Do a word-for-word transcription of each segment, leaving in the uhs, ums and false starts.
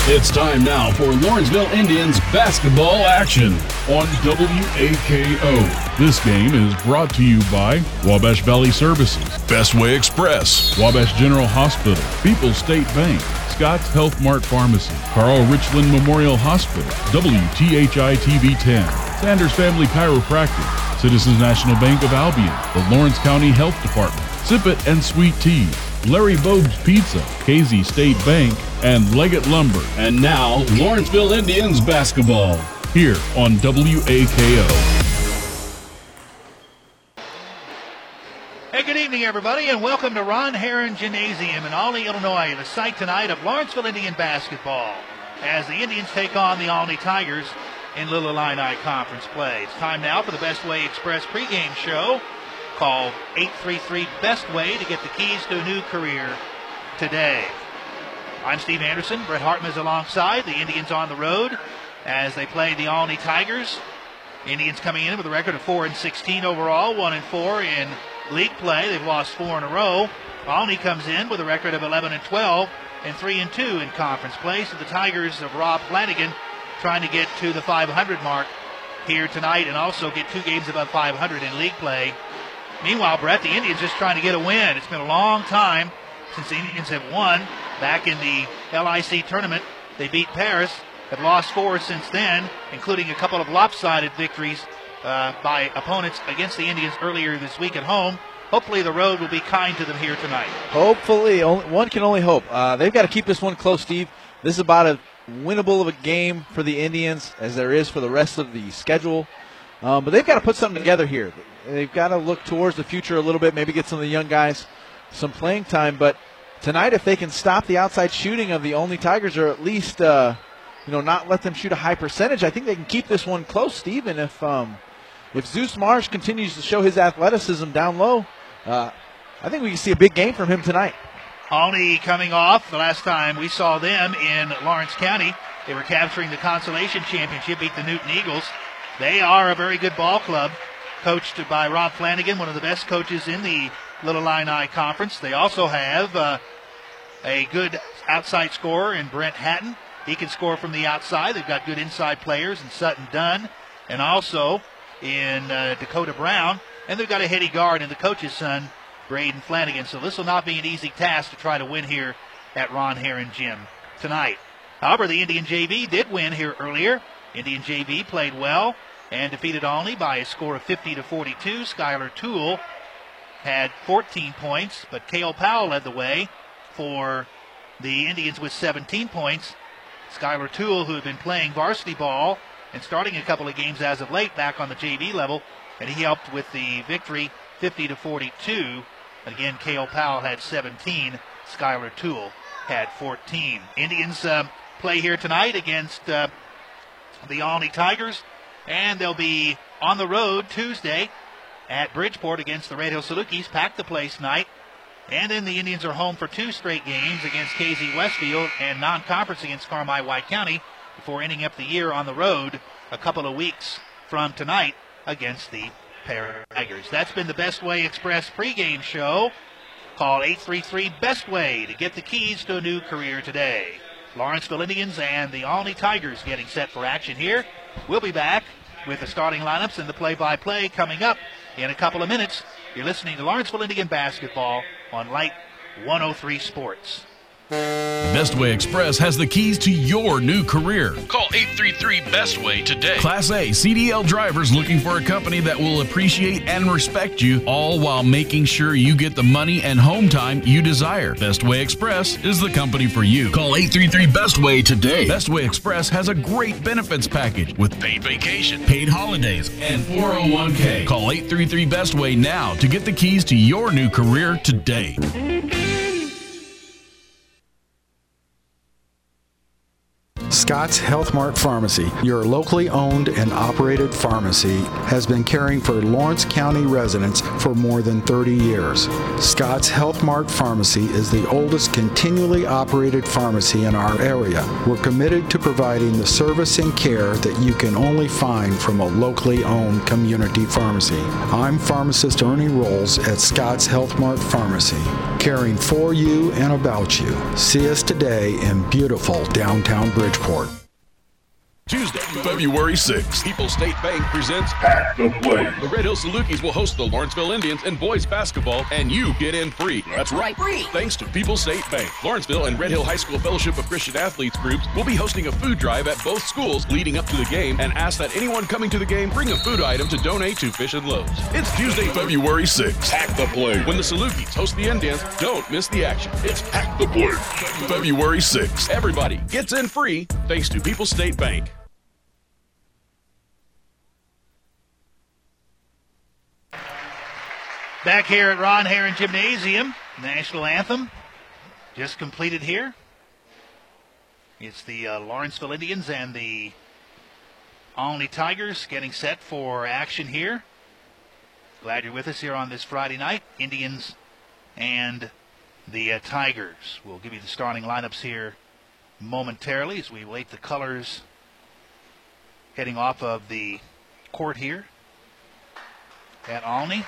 It's time now for Lawrenceville Indians basketball action on W A K O. This game is brought to you by Wabash Valley Services, Bestway Express, Wabash General Hospital, People's State Bank, Scott's Health Mart Pharmacy, Carl Richland Memorial Hospital, W T H I T V ten, Sanders Family Chiropractic, Citizens National Bank of Albion, the Lawrence County Health Department, Sip It and Sweet Tea, Larry Bogue's Pizza, K Z State Bank, and Leggett Lumber. And now, Lawrenceville Indians basketball here on W A K O. Hey, good evening, everybody, and welcome to Ron Herron Gymnasium in Olney, Illinois, the site tonight of Lawrenceville Indian basketball as the Indians take on the Olney Tigers in Little Illini Conference play. It's time now for the Bestway Express pregame show called eight three three Bestway to get the keys to a new career today. I'm Steve Anderson. Brett Hartman is alongside. The Indians on the road as they play the Olney Tigers. Indians coming in with a record of four and sixteen overall, one and four in league play. They've lost four in a row. Olney comes in with a record of eleven and twelve and three and two in conference play. So the Tigers of Rob Flanagan trying to get to the five hundred mark here tonight and also get two games above five hundred in league play. Meanwhile, Brett, the Indians just trying to get a win. It's been a long time since the Indians have won. Back in the L I C tournament, they beat Paris, have lost four since then, including a couple of lopsided victories uh, by opponents against the Indians earlier this week at home. Hopefully the road will be kind to them here tonight. Hopefully. Only, one can only hope. Uh, they've got to keep this one close, Steve. This is about as winnable of a game for the Indians as there is for the rest of the schedule. Um, but they've got to put something together here. They've got to look towards the future a little bit, maybe get some of the young guys some playing time. But tonight, if they can stop the outside shooting of the Olney Tigers, or at least uh, you know, not let them shoot a high percentage, I think they can keep this one close, Steve. And if um, if Zeus Marsh continues to show his athleticism down low, uh, I think we can see a big game from him tonight. Olney coming off the last time we saw them in Lawrence County. They were capturing the Consolation Championship, beat the Newton Eagles. They are a very good ball club, coached by Rob Flanagan, one of the best coaches in the Little Illini Conference. They also have uh, a good outside scorer in Brent Hatton. He can score from the outside. They've got good inside players in Sutton Dunn and also in uh, Dakota Brown. And they've got a heady guard in the coach's son, Braden Flanagan. So this will not be an easy task to try to win here at Ron Herron Gym tonight. However, the Indian J V did win here earlier. Indian J V played well and defeated Olney by a score of fifty to forty-two. Skylar Toole had fourteen points, but Cale Powell led the way for the Indians with seventeen points. Skylar Toole, who had been playing varsity ball and starting a couple of games as of late back on the J V level, and he helped with the victory fifty to forty-two. Again, Cale Powell had seventeen. Skylar Toole had fourteen. Indians uh, play here tonight against uh, the Olney Tigers, and they'll be on the road Tuesday at Bridgeport against the Red Hill Salukis. Pack the place night. And then the Indians are home for two straight games against K Z Westfield and non-conference against Carmi White County before ending up the year on the road a couple of weeks from tonight against the Paris Tigers. That's been the Bestway Express pregame show. Call eight three three Bestway to get the keys to a new career today. Lawrenceville Indians and the Olney Tigers getting set for action here. We'll be back with the starting lineups and the play-by-play coming up in a couple of minutes. You're listening to Lawrenceville Indian basketball on Light one oh three Sports. Bestway Express has the keys to your new career. Call eight three three Bestway today. Class A C D L drivers looking for a company that will appreciate and respect you, all while making sure you get the money and home time you desire. Bestway Express is the company for you. Call eight three three Bestway today. Bestway Express has a great benefits package with paid vacation, paid holidays, and four oh one k. Call eight three three Bestway now to get the keys to your new career today. Scott's Health Mart Pharmacy, your locally owned and operated pharmacy, has been caring for Lawrence County residents for more than thirty years. Scott's Health Mart Pharmacy is the oldest continually operated pharmacy in our area. We're committed to providing the service and care that you can only find from a locally owned community pharmacy. I'm pharmacist Ernie Rolls at Scott's Health Mart Pharmacy. caring for you and about you. See us today in beautiful downtown Bridgeport. Tuesday, February sixth, People's State Bank presents Pack the Play. The Red Hill Salukis will host the Lawrenceville Indians in boys basketball, and you get in free. That's right, free. Thanks to People's State Bank. Lawrenceville and Red Hill High School Fellowship of Christian Athletes groups will be hosting a food drive at both schools leading up to the game, and ask that anyone coming to the game bring a food item to donate to Fish and Loaves. It's Tuesday, February sixth. Pack the Play. When the Salukis host the Indians, don't miss the action. It's Pack the Play. February sixth. Everybody gets in free thanks to People's State Bank. Back here at Ron Herron Gymnasium, national anthem just completed here. It's the uh, Lawrenceville Indians and the Olney Tigers getting set for action here. Glad you're with us here on this Friday night. Indians and the uh, Tigers. We'll give you the starting lineups here momentarily as we await the colors heading off of the court here at Olney.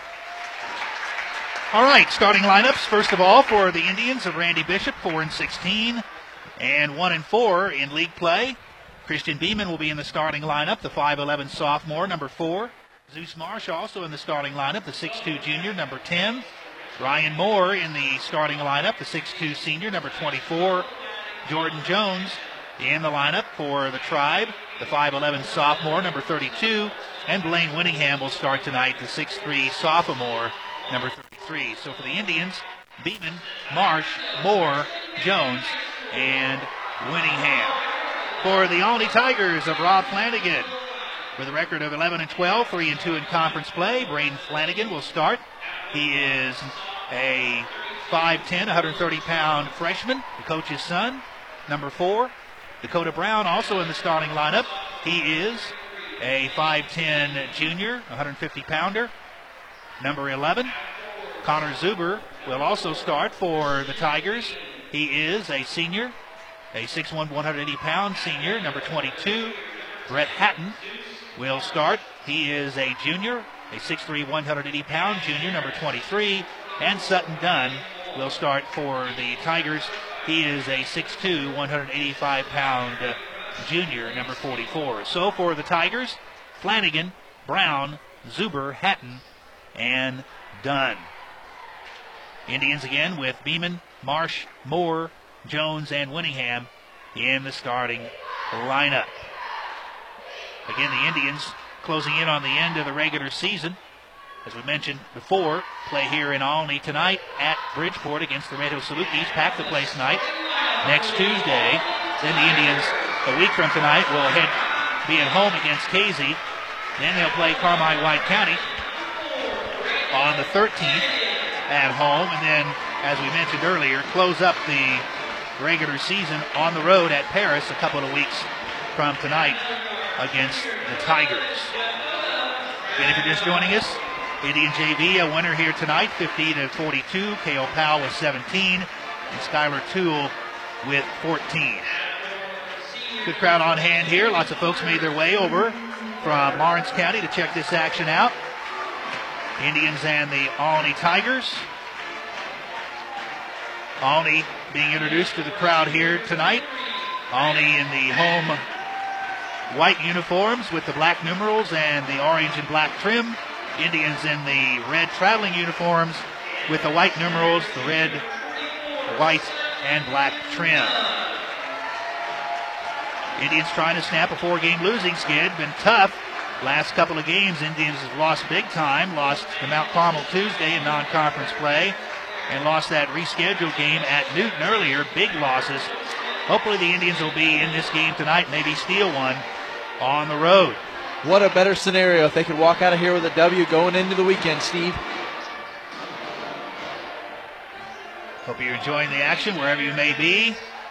All right, starting lineups. First of all, for the Indians of Randy Bishop, four and sixteen, and one and four in league play. Christian Beeman will be in the starting lineup, the five eleven sophomore, number four. Zeus Marsh also in the starting lineup, the six two junior, number ten. Ryan Moore in the starting lineup, the six two senior, number twenty-four. Jordan Jones in the lineup for the Tribe, the five eleven sophomore, number thirty-two. And Blaine Winningham will start tonight, the six three sophomore, number thirty-three. So for the Indians, Beeman, Marsh, Moore, Jones, and Winningham. For the Olney Tigers of Rob Flanagan, with a record of eleven and twelve, three and two in conference play, Braden Flanagan will start. He is a five ten, one hundred thirty pound freshman, the coach's son. Number four, Dakota Brown, also in the starting lineup. He is a five ten junior, one hundred fifty pounder. Number eleven, Connor Zuber will also start for the Tigers. He is a senior, a six one, one hundred eighty pound senior, number twenty-two. Brett Hatton will start. He is a junior, a six three, one hundred eighty pound junior, number twenty-three. And Sutton Dunn will start for the Tigers. He is a six two, one hundred eighty-five pound uh, junior, number forty-four. So for the Tigers, Flanagan, Brown, Zuber, Hatton, and Dunn. Indians again with Beeman, Marsh, Moore, Jones, and Winningham in the starting lineup. Again, the Indians closing in on the end of the regular season. As we mentioned before, play here in Olney tonight at Bridgeport against the Red Hill Salukis. Pack the place night next Tuesday. Then the Indians, a week from tonight, will head be at home against Casey. Then they'll play Carmine White County on the thirteenth at home. And then, as we mentioned earlier, close up the regular season on the road at Paris a couple of weeks from tonight against the Tigers. And if you're just joining us, Indian J V, a winner here tonight, fifty to forty-two. K O Powell with seventeen, and Skylar Toole with fourteen. Good crowd on hand here. Lots of folks made their way over from Lawrence County to check this action out. Indians and the Olney Tigers. Olney being introduced to the crowd here tonight. Olney in the home white uniforms with the black numerals and the orange and black trim. Indians in the red traveling uniforms with the white numerals, the red, white, and black trim. Indians trying to snap a four-game losing skid. Been tough. Last couple of games, Indians have lost big time. Lost to Mount Carmel Tuesday in non-conference play, and lost that rescheduled game at Newton earlier. Big losses. Hopefully the Indians will be in this game tonight, maybe steal one on the road. What a better scenario if they could walk out of here with a W going into the weekend, Steve. Hope you're enjoying the action wherever you may be.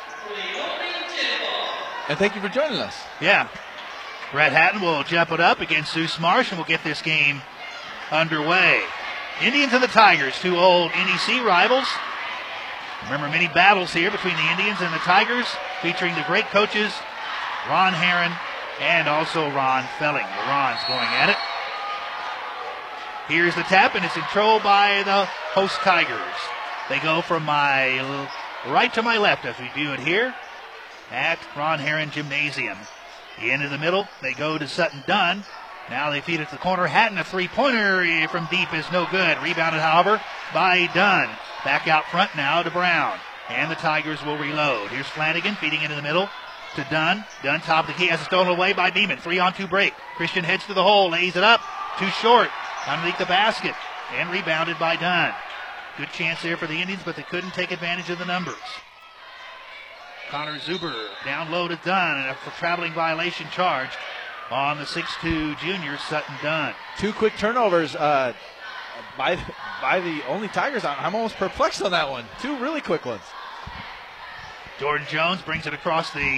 And thank you for joining us. Yeah. Brett Hatton will jump it up against Zeus Marsh, and we'll get this game underway. Indians and the Tigers, two old N E C rivals. Remember many battles here between the Indians and the Tigers, featuring the great coaches Ron Herron and also Ron Felling. The Ron's going at it. Here's the tap, and it's controlled by the host Tigers. They go from my right to my left as we view it here at Ron Herron Gymnasium. Into the middle, they go to Sutton Dunn. Now they feed it to the corner. Hatton, a three-pointer from deep is no good. Rebounded, however, by Dunn. Back out front now to Brown. And the Tigers will reload. Here's Flanagan feeding into the middle to Dunn. Dunn, top of the key, has it stolen away by Beeman. Three on two break. Christian heads to the hole, lays it up. Too short. Underneath the basket. And rebounded by Dunn. Good chance there for the Indians, but they couldn't take advantage of the numbers. Connor Zuber down low to Dunn, and a traveling violation charge on the six two junior Sutton Dunn. Two quick turnovers uh, by by the only Tigers. I'm almost perplexed on that one. Two really quick ones. Jordan Jones brings it across the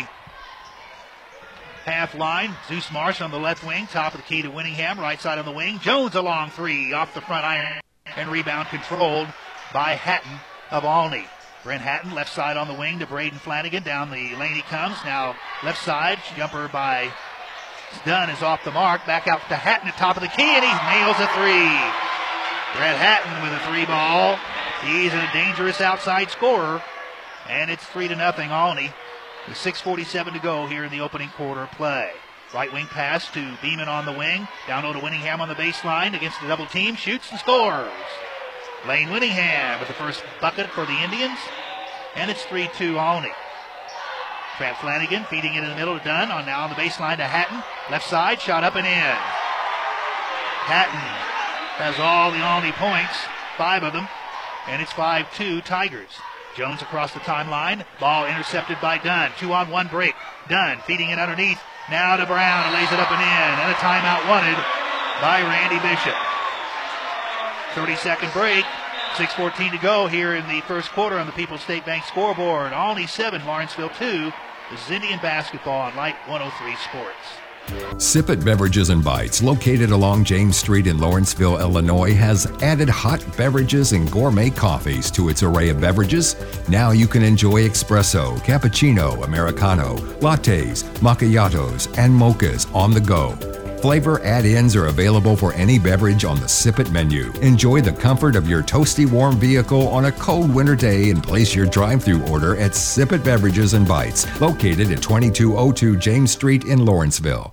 half line. Zeus Marsh on the left wing, top of the key to Winningham, right side on the wing. Jones a long three off the front iron, and rebound controlled by Hatton of Alney. Brent Hatton, left side on the wing to Braden Flanagan. Down the lane he comes. Now left side, jumper by Dunn is off the mark. Back out to Hatton at top of the key, and he nails a three. Brett Hatton with a three ball. He's a dangerous outside scorer, and it's three to nothing Alney. With six forty-seven to go here in the opening quarter play. Right wing pass to Beeman on the wing. Down low to Winningham on the baseline against the double team. Shoots and scores. Lane Winningham with the first bucket for the Indians. And it's three two Alney. Trap Flanagan feeding it in the middle to Dunn. On now on the baseline to Hatton. Left side, shot up and in. Hatton has all the Alney points, five of them. And it's five two Tigers. Jones across the timeline. Ball intercepted by Dunn. Two on one break. Dunn feeding it underneath. Now to Brown, and lays it up and in. And a timeout wanted by Randy Bishop. thirty-second break. six fourteen to go here in the first quarter on the People's State Bank scoreboard. Alney seven, Lawrenceville two. This is Indian basketball on Light one oh three Sports. Sip It Beverages and Bites, located along James Street in Lawrenceville, Illinois, has added hot beverages and gourmet coffees to its array of beverages. Now you can enjoy espresso, cappuccino, americano, lattes, macchiatos, and mochas on the go. Flavor add-ins are available for any beverage on the Sip It menu. Enjoy the comfort of your toasty warm vehicle on a cold winter day and place your drive-thru order at Sip It Beverages and Bites, located at twenty-two oh two James Street in Lawrenceville.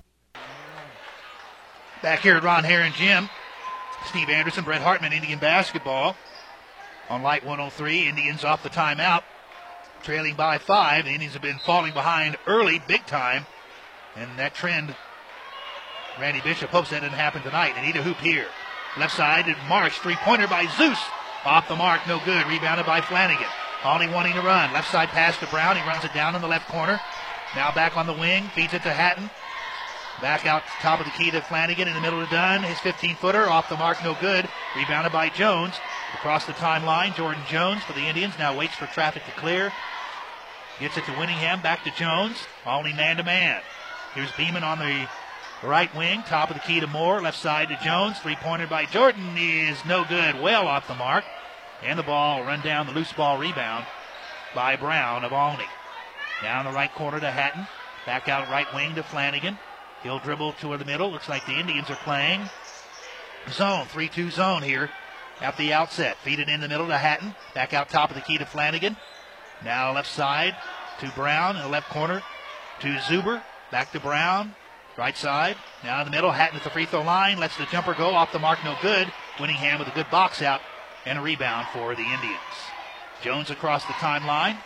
Back here at Ron Herron Gym, Steve Anderson, Brett Hartman, Indian basketball. On Light one oh three, Indians off the timeout, trailing by five. The Indians have been falling behind early, big time, and that trend, Randy Bishop hopes that didn't happen tonight. They need a hoop here. Left side, Marsh, three-pointer by Zeus. Off the mark, no good. Rebounded by Flanagan. Alney wanting to run. Left side pass to Brown. He runs it down in the left corner. Now back on the wing, feeds it to Hatton. Back out top of the key to Flanagan in the middle of Dunn. His fifteen-footer off the mark, no good. Rebounded by Jones. Across the timeline, Jordan Jones for the Indians. Now waits for traffic to clear. Gets it to Winningham. Back to Jones. Alney man-to-man. Here's Beeman on the right wing. Top of the key to Moore. Left side to Jones. Three-pointer by Jordan is no good. Well off the mark. And the ball run down, the loose ball rebound by Brown of Alney. Down the right corner to Hatton. Back out right wing to Flanagan. He'll dribble toward the middle. Looks like the Indians are playing zone. three two zone here at the outset. Feed it in the middle to Hatton. Back out top of the key to Flanagan. Now left side to Brown in the left corner to Zuber. Back to Brown. Right side. Now in the middle. Hatton at the free throw line. Lets the jumper go. Off the mark. No good. Winningham with a good box out and a rebound for the Indians. Jones across the timeline.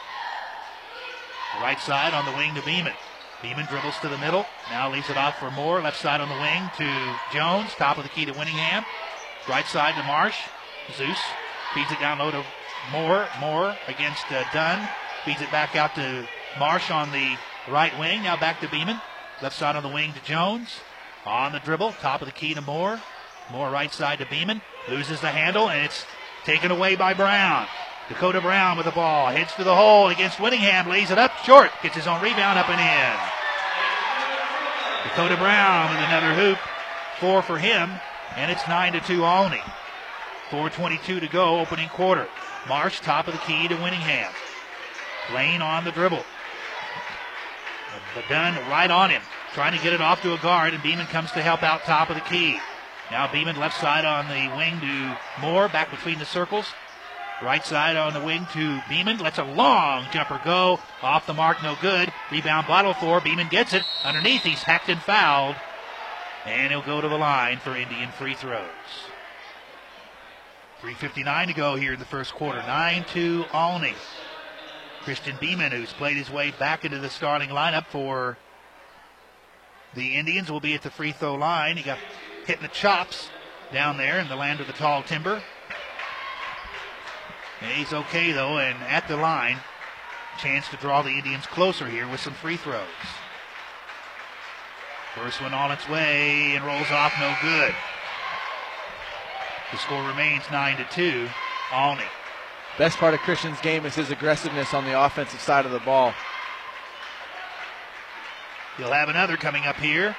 Right side on the wing to Beeman. Beeman dribbles to the middle. Now leaves it off for Moore. Left side on the wing to Jones. Top of the key to Winningham. Right side to Marsh. Zeus feeds it down low to Moore. Moore against uh, Dunn. Feeds it back out to Marsh on the right wing. Now back to Beeman. Left side on the wing to Jones. On the dribble. Top of the key to Moore. Moore right side to Beeman. Loses the handle, and it's taken away by Brown. Dakota Brown with the ball. Heads to the hole against Winningham. Lays it up short. Gets his own rebound up and in. Dakota Brown with another hoop. Four for him. And it's nine to two Alney. four twenty-two to go, opening quarter. Marsh, top of the key to Winningham. Lane on the dribble. But Dunn right on him. Trying to get it off to a guard, and Beeman comes to help out top of the key. Now Beeman left side on the wing to Moore. Back between the circles. Right side on the wing to Beeman. Lets a long jumper go. Off the mark, no good. Rebound bottle for. Beeman gets it. Underneath, he's hacked and fouled. And he'll go to the line for Indian free throws. three fifty-nine to go here in the first quarter. nine two Olney. Christian Beeman, who's played his way back into the starting lineup for the Indians, will be at the free throw line. He got hit in the chops down there in the land of the tall timber. And he's okay, though, and at the line, chance to draw the Indians closer here with some free throws. First one on its way and rolls off, no good. The score remains nine to two. Olney. Best part of Christian's game is his aggressiveness on the offensive side of the ball. He'll have another coming up here.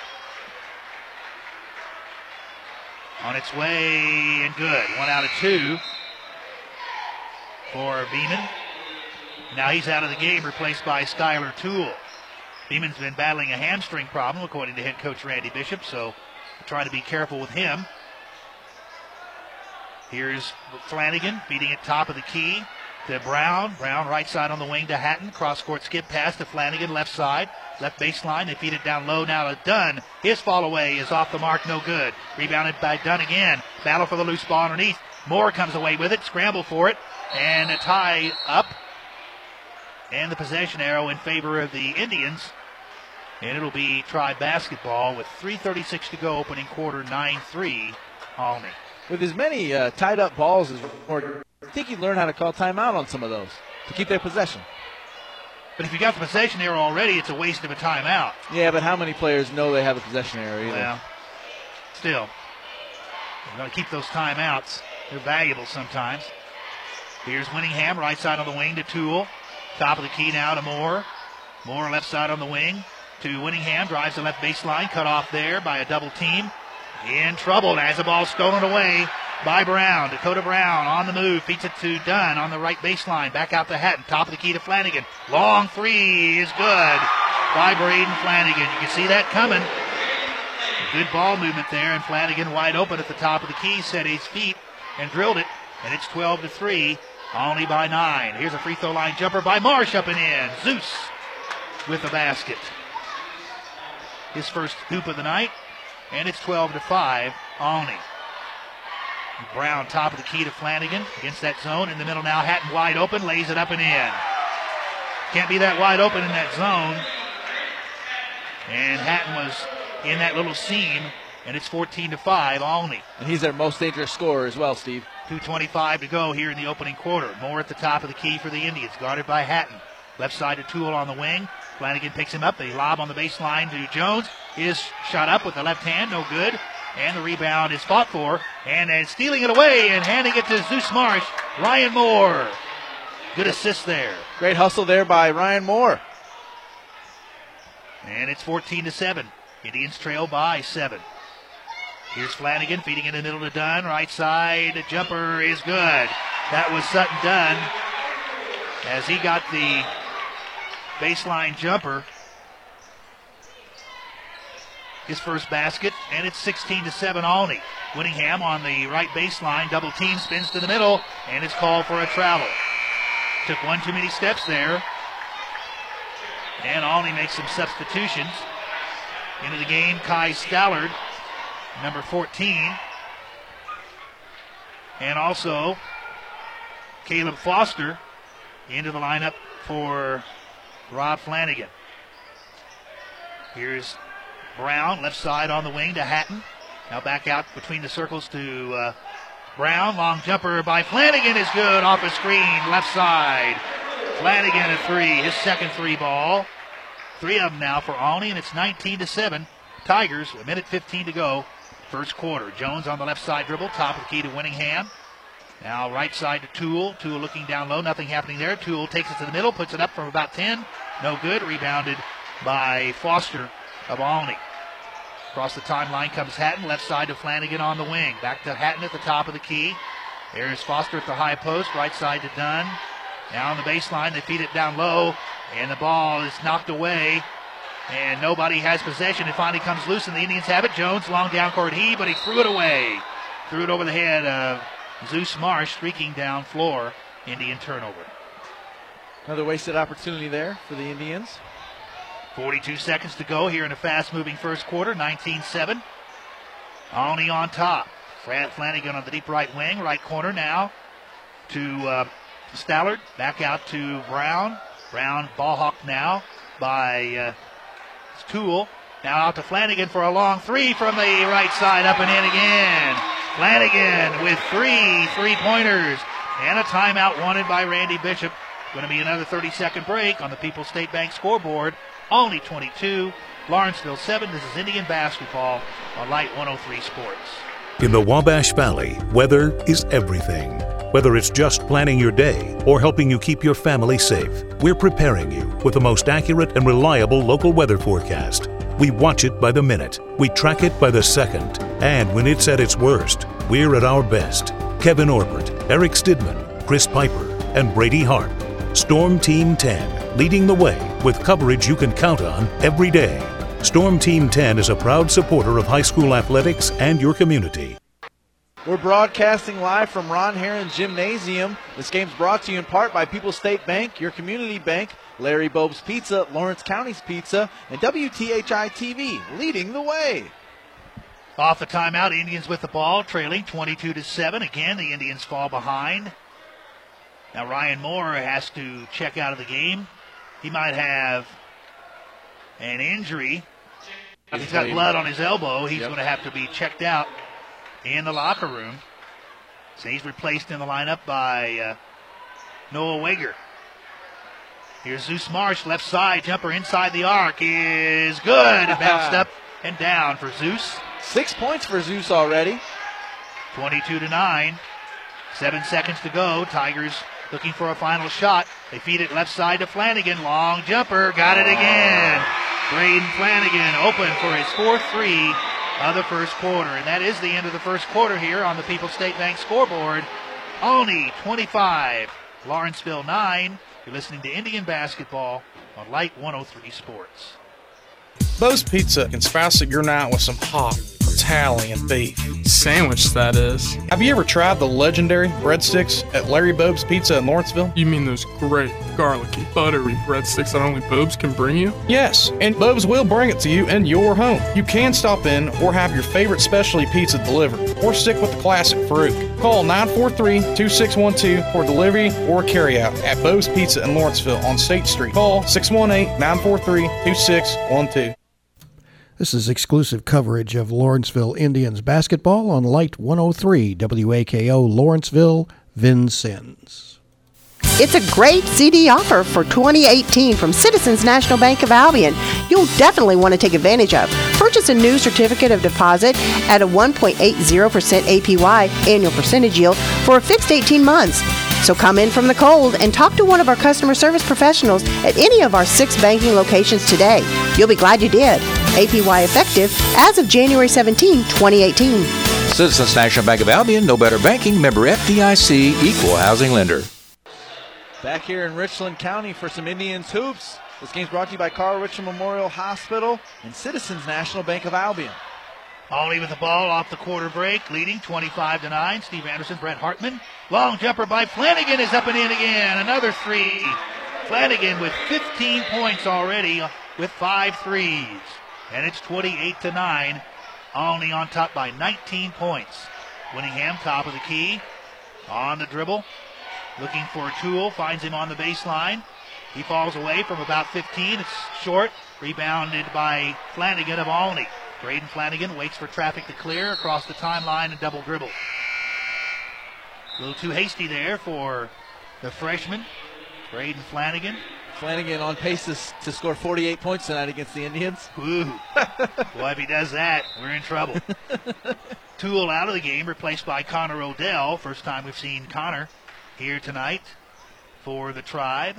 On its way and good. One out of two for Beeman. Now he's out of the game, replaced by Skylar Toole. Beeman's been battling a hamstring problem, according to head coach Randy Bishop, so we'll try to be careful with him. Here's Flanagan feeding it top of the key to Brown. Brown right side on the wing to Hatton. Cross-court skip pass to Flanagan, left side. Left baseline, they feed it down low now to Dunn. His fall away is off the mark, no good. Rebounded by Dunn again. Battle for the loose ball underneath. Moore comes away with it, scramble for it, and a tie up. And the possession arrow in favor of the Indians. And it'll be try basketball with three thirty-six to go, opening quarter, nine three, Olney. With as many uh, tied-up balls as Moore, I think he'd learn how to call timeout on some of those to keep their possession. But if you got the possession arrow already, it's a waste of a timeout. Yeah, but how many players know they have a possession arrow either? Well, still, you've got to keep those timeouts. They're valuable sometimes. Here's Winningham, right side on the wing to Toole. Top of the key now to Moore. Moore left side on the wing to Winningham. Drives the left baseline, cut off there by a double team. In trouble as the ball stolen away by Brown. Dakota Brown on the move. Feeds it to Dunn on the right baseline. Back out to Hatton. Top of the key to Flanagan. Long three is good by Braden Flanagan. You can see that coming. Good ball movement there, and Flanagan wide open at the top of the key. Set his feet and drilled it. And it's twelve to three. Only by nine. Here's a free throw line jumper by Marsh up and in. Zeus with the basket. His first hoop of the night. And it's twelve to five, Olney. Brown top of the key to Flanagan against that zone. In the middle now, Hatton wide open, lays it up and in. Can't be that wide open in that zone. And Hatton was in that little seam, and it's fourteen to five, Olney. And he's their most dangerous scorer as well, Steve. two twenty-five to go here in the opening quarter. Moore at the top of the key for the Indians, guarded by Hatton. Left side to Toole on the wing. Flanagan picks him up. They lob on the baseline to Jones. His shot up with the left hand, no good. And the rebound is fought for. And then stealing it away and handing it to Zeus Marsh. Ryan Moore. Good assist there. Great hustle there by Ryan Moore. And it's fourteen to seven. Indians trail by seven. Here's Flanagan feeding in the middle to Dunn. Right side, the jumper is good. That was Sutton Dunn as he got the baseline jumper. His first basket, and it's sixteen to seven Olney. Winningham on the right baseline, double team, spins to the middle, and it's called for a travel. Took one too many steps there. And Olney makes some substitutions. Into the game, Kai Stallard, number fourteen. And also Caleb Foster into the lineup for Rob Flanagan. Here's Brown, left side on the wing to Hatton. Now back out between the circles to uh, Brown. Long jumper by Flanagan is good off a screen, left side. Flanagan a three, his second three ball. Three of them now for Olney, and it's nineteen to seven. Tigers, a minute fifteen to go, first quarter. Jones on the left side dribble, top of the key to Winningham. Now right side to Toole. Toole looking down low, nothing happening there. Toole takes it to the middle, puts it up from about ten. No good, rebounded by Foster of Olney. Across the timeline comes Hatton, left side to Flanagan on the wing. Back to Hatton at the top of the key. There's Foster at the high post, right side to Dunn. Now on the baseline, they feed it down low, and the ball is knocked away, and nobody has possession. It finally comes loose, and the Indians have it. Jones, long down court heave, but he threw it away. Threw it over the head of Zeus Marsh streaking down floor. Indian turnover. Another wasted opportunity there for the Indians. forty-two seconds to go here in a fast-moving first quarter, nineteen seven. Olney on top. Brad Flanagan on the deep right wing, right corner now to uh, Stallard. Back out to Brown. Brown ball hawked now by uh, Toole. Now out to Flanagan for a long three from the right side, up and in again. Flanagan with three three-pointers and a timeout wanted by Randy Bishop. Going to be another thirty-second break on the People's State Bank scoreboard. Olney twenty-two, Lawrenceville seven. This is Indian basketball on Light one oh three Sports. In the Wabash Valley, weather is everything. Whether it's just planning your day or helping you keep your family safe, we're preparing you with the most accurate and reliable local weather forecast. We watch it by the minute, we track it by the second, and when it's at its worst, we're at our best. Kevin Orbert, Eric Stidman, Chris Piper, and Brady Harp. Storm Team ten, leading the way with coverage you can count on every day. Storm Team ten is a proud supporter of high school athletics and your community. We're broadcasting live from Ron Herron Gymnasium. This game's brought to you in part by People's State Bank, your community bank, Larry Bob's Pizza, Lawrence County's Pizza, and W T H I T V, leading the way. Off the timeout, Indians with the ball, trailing twenty-two to seven. Again, the Indians fall behind. Now Ryan Moore has to check out of the game. He might have an injury. He's got blood on his elbow. He's yep. going to have to be checked out in the locker room. So he's replaced in the lineup by uh, Noah Wager. Here's Zeus Marsh, left side jumper inside the arc is good. Bounced up and down for Zeus. Six points for Zeus already. twenty-two to nine. Seven seconds to go. Tigers looking for a final shot. They feed it left side to Flanagan. Long jumper. Got it again. Braden Flanagan open for his fourth three of the first quarter. And that is the end of the first quarter here on the People's State Bank scoreboard. Olney twenty-five, Lawrenceville nine. You're listening to Indian basketball on Light one oh three Sports. Bo's Pizza can spice up your night with some hot Italian beef. Sandwich, that is. Have you ever tried the legendary breadsticks at Larry Bob's Pizza in Lawrenceville? You mean those great, garlicky, buttery breadsticks that only Bob's can bring you? Yes, and Bob's will bring it to you in your home. You can stop in or have your favorite specialty pizza delivered, or stick with the classic Farouk. Call nine four three, two six one two for delivery or carryout at Bob's Pizza in Lawrenceville on State Street. Call six one eight, nine four three, two six one two. This is exclusive coverage of Lawrenceville Indians basketball on Light one oh three, W A K O Lawrenceville, Vincennes. It's a great C D offer for twenty eighteen from Citizens National Bank of Albion. You'll definitely want to take advantage of. Purchase a new certificate of deposit at a one point eight zero percent A P Y annual percentage yield for a fixed eighteen months. So come in from the cold and talk to one of our customer service professionals at any of our six banking locations today. You'll be glad you did. A P Y effective as of January seventeenth, twenty eighteen. Citizens National Bank of Albion, no better banking, member F D I C, equal housing lender. Back here in Richland County for some Indians hoops. This game's brought to you by Carl Richland Memorial Hospital and Citizens National Bank of Albion. Olney with the ball off the quarter break, leading twenty-five to nine. Steve Anderson, Brett Hartman. Long jumper by Flanagan is up and in again. Another three. Flanagan with fifteen points already with five threes. And it's twenty-eight to nine. Olney on top by nineteen points. Winningham, top of the key. On the dribble. Looking for a Toole. Finds him on the baseline. He falls away from about fifteen. It's short. Rebounded by Flanagan of Olney. Braden Flanagan waits for traffic to clear across the timeline and double dribble. A little too hasty there for the freshman, Braden Flanagan. Flanagan on pace to, to score forty-eight points tonight against the Indians. Ooh. Boy, if he does that, we're in trouble. Toole out of the game, replaced by Connor Odell. First time we've seen Connor here tonight for the Tribe.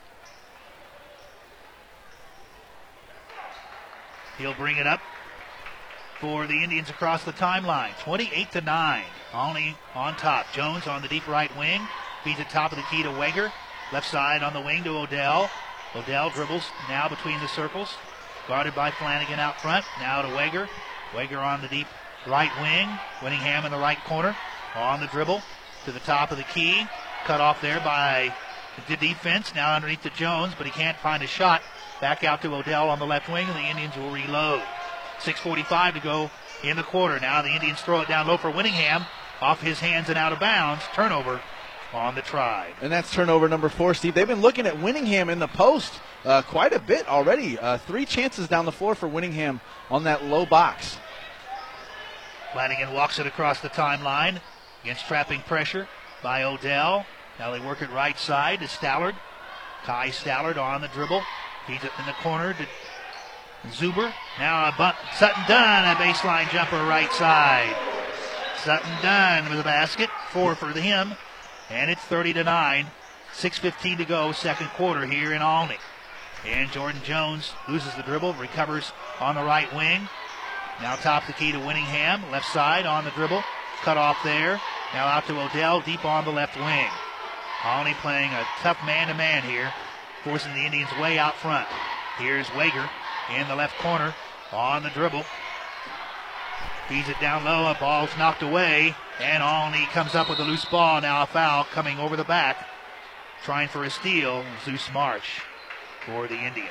He'll bring it up for the Indians across the timeline. twenty-eight to nine. Olney on top. Jones on the deep right wing. Feeds it top of the key to Wager. Left side on the wing to Odell. Odell dribbles now between the circles. Guarded by Flanagan out front. Now to Wager. Wager on the deep right wing. Winningham in the right corner. On the dribble. to the top of the key. Cut off there by the defense. Now underneath to Jones, but he can't find a shot. Back out to Odell on the left wing, and the Indians will reload. six forty-five to go in the quarter. Now the Indians throw it down low for Winningham. Off his hands and out of bounds. Turnover on the Tribe. And that's turnover number four, Steve. They've been looking at Winningham in the post uh, quite a bit already. Uh, three chances down the floor for Winningham on that low box. Flanagan walks it across the timeline against trapping pressure by Odell. Now they work it right side to Stallard. Kai Stallard on the dribble. Feeds it in the corner to Zuber. Now a bunt. Sutton Dunn, a baseline jumper right side. Sutton Dunn with a basket. Four for him. And it's thirty to nine. six fifteen to go, second quarter here in Olney. And Jordan Jones loses the dribble, recovers on the right wing. Now top the key to Winningham. Left side on the dribble. Cut off there. Now out to Odell, deep on the left wing. Olney playing a tough man-to-man here, forcing the Indians way out front. Here's Wager in the left corner on the dribble. Feeds it down low, a ball's knocked away, and Olney comes up with a loose ball. Now a foul coming over the back. Trying for a steal, Zeus Marsh for the Indians.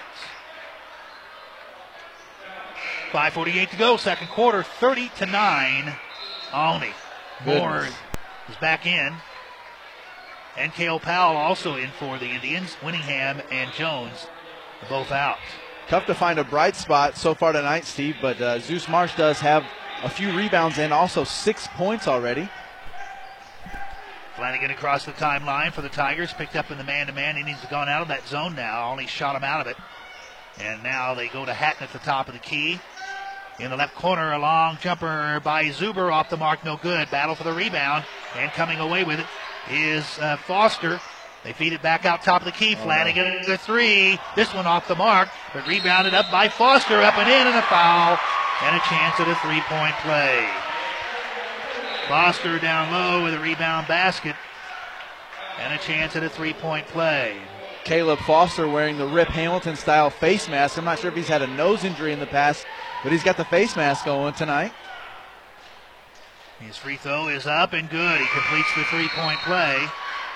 five forty-eight to go, second quarter, thirty to nine. Olney. Moore is back in. And Cale Powell also in for the Indians. Winningham and Jones are both out. Tough to find a bright spot so far tonight, Steve, but uh, Zeus Marsh does have a few rebounds and also six points already. Flanagan across the timeline for the Tigers, picked up in the man-to-man. Indians have gone out of that zone now. Only shot him out of it. And now they go to Hatton at the top of the key. In the left corner, a long jumper by Zuber, off the mark, no good. Battle for the rebound, and coming away with it is uh, Foster. They feed it back out top of the key. Flanagan the three. This one off the mark, but rebounded up by Foster, up and in, and a foul, and a chance at a three-point play. Foster down low with a rebound basket, and a chance at a three-point play. Caleb Foster wearing the Rip Hamilton-style face mask. I'm not sure if he's had a nose injury in the past, but he's got the face mask going tonight. His free throw is up and good. He completes the three-point play.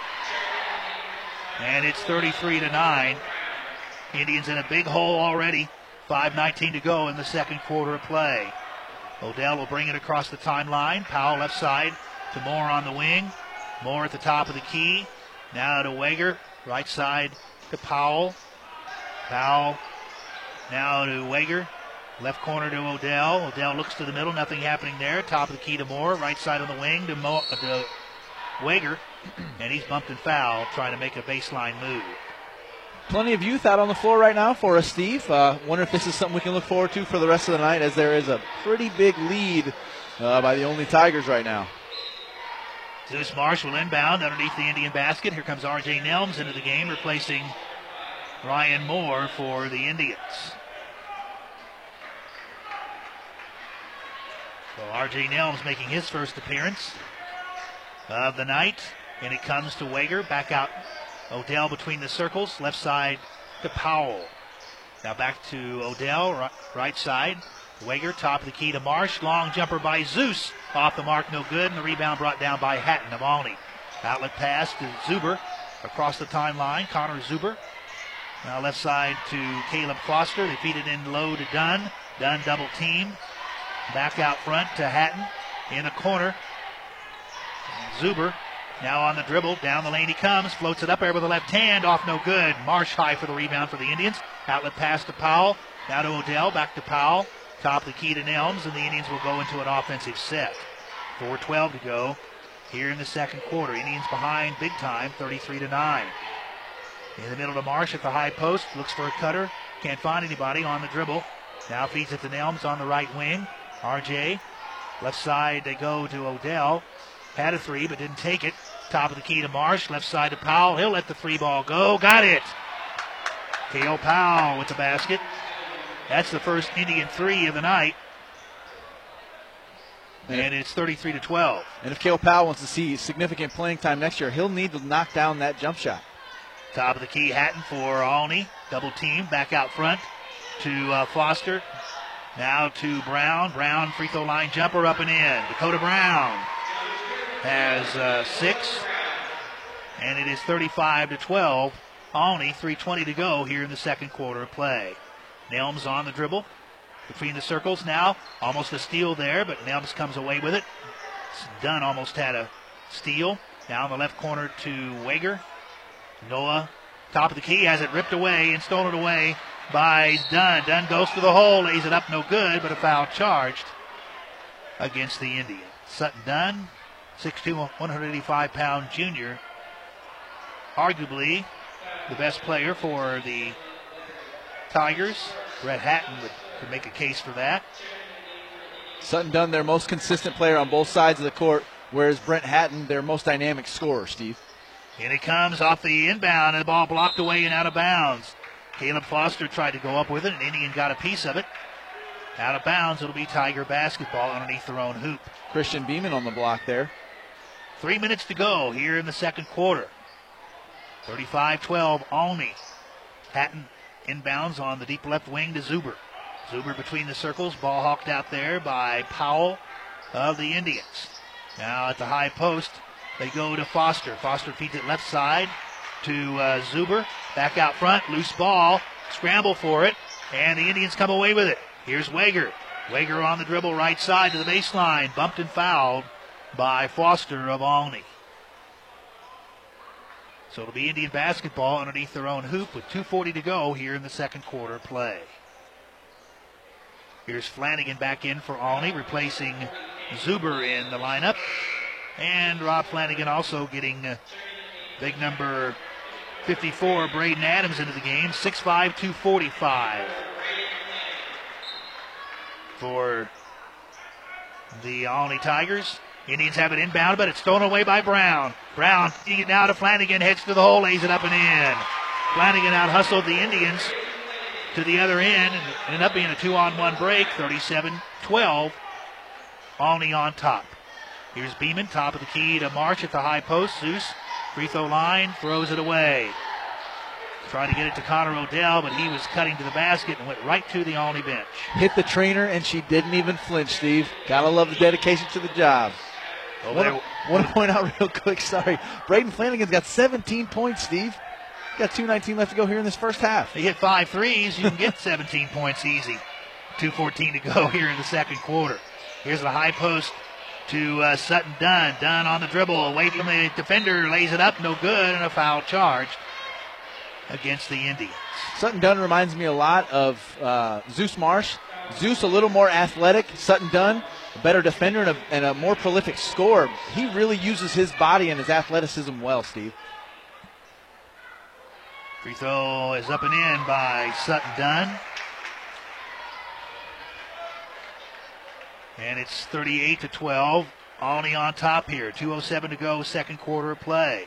And it's thirty-three to nine. Indians in a big hole already. five nineteen to go in the second quarter of play. Odell will bring it across the timeline. Powell left side to Moore on the wing. Moore at the top of the key. Now to Wager. Right side to Powell. Powell now to Wager. Left corner to Odell. Odell looks to the middle. Nothing happening there. Top of the key to Moore. Right side on the wing to, Mo- to Wager. And he's bumped and fouled, trying to make a baseline move. Plenty of youth out on the floor right now for us, Steve. Uh, wonder if this is something we can look forward to for the rest of the night, as there is a pretty big lead uh, by the Olney Tigers right now. Zeus Marsh will inbound underneath the Indian basket. Here comes R J Nelms into the game, replacing Ryan Moore for the Indians. So R J Nelms making his first appearance of the night. And it comes to Wager. Back out Odell between the circles. Left side to Powell. Now back to Odell, right side. Wager, top of the key to Marsh. Long jumper by Zeus. Off the mark, no good. And the rebound brought down by Hatton of Olney. Outlet pass to Zuber. Across the timeline, Connor Zuber. Now left side to Caleb Foster. They feed it in low to Dunn. Dunn double team. Back out front to Hatton. In the corner. Zuber now on the dribble. Down the lane he comes. Floats it up there with the left hand. Off no good. Marsh high for the rebound for the Indians. Outlet pass to Powell. Now to Odell. Back to Powell. Top of the key to Nelms. And the Indians will go into an offensive set. four twelve to go here in the second quarter. Indians behind big time. thirty-three to nine. In the middle to Marsh at the high post. Looks for a cutter. Can't find anybody on the dribble. Now feeds it to Nelms on the right wing. R J. Left side they go to Odell. Had a three but didn't take it. Top of the key to Marsh. Left side to Powell. He'll let the three ball go. Got it. Cale Powell with the basket. That's the first Indian three of the night. And it's thirty-three to twelve. And if Cale Powell wants to see significant playing time next year, he'll need to knock down that jump shot. Top of the key, Hatton for Olney. Double team. Back out front to uh, Foster. Now to Brown. Brown free throw line jumper up and in. Dakota Brown. has uh, six, and it is thirty-five to twelve. Olney, three twenty to go here in the second quarter of play. Nelms on the dribble between the circles now. Almost a steal there, but Nelms comes away with it. Dunn almost had a steal. Down the left corner to Wager. Noah, top of the key, has it ripped away and stolen away by Dunn. Dunn goes to the hole, lays it up, no good, but a foul charged against the Indians. Sutton Dunn, six two, one hundred eighty-five pound junior. Arguably the best player for the Tigers. Brett Hatton would, could make a case for that. Sutton Dunn, their most consistent player on both sides of the court, whereas Brent Hatton, their most dynamic scorer, Steve. And it comes off the inbound, and the ball blocked away and out of bounds. Caleb Foster tried to go up with it, and Indian got a piece of it. Out of bounds, it'll be Tiger basketball underneath their own hoop. Christian Beeman on the block there. Three minutes to go here in the second quarter. thirty-five twelve, Olney. Hatton inbounds on the deep left wing to Zuber. Zuber between the circles, ball hawked out there by Powell of the Indians. Now at the high post, they go to Foster. Foster feeds it left side to uh, Zuber. Back out front, loose ball, scramble for it, and the Indians come away with it. Here's Wager. Wager on the dribble right side to the baseline, bumped and fouled by Foster of Olney. So it'll be Indian basketball underneath their own hoop with two forty to go here in the second quarter play. Here's Flanagan back in for Olney, replacing Zuber in the lineup. And Rob Flanagan also getting uh, big number fifty-four, Braden Adams, into the game. six five, two forty-five for the Olney Tigers. Indians have it inbound, but it's stolen away by Brown. Brown, feeding it now to Flanagan, heads to the hole, lays it up and in. Flanagan out-hustled the Indians to the other end, and ended up being a two-on-one break, thirty-seven twelve. Olney on top. Here's Beeman, top of the key to Marsh at the high post. Zeus, free throw line, throws it away. Tried to get it to Connor Odell, but he was cutting to the basket and went right to the Olney bench. Hit the trainer, and she didn't even flinch, Steve. Gotta love the dedication to the job. Oh, want, to, want to point out real quick, sorry. Braden Flanagan's got seventeen points, Steve. Got two nineteen left to go here in this first half. He hit five threes, you can get seventeen points easy. two fourteen to go here in the second quarter. Here's the high post to uh, Sutton Dunn. Dunn on the dribble, away from the defender, lays it up, no good, and a foul charged against the Indians. Sutton Dunn reminds me a lot of uh, Zeus Marsh. Zeus a little more athletic. Sutton Dunn, a better defender and a, and a more prolific scorer. He really uses his body and his athleticism well, Steve. Free throw is up and in by Sutton Dunn. And it's thirty-eight to twelve. Olney on top here. two oh seven to go, second quarter of play.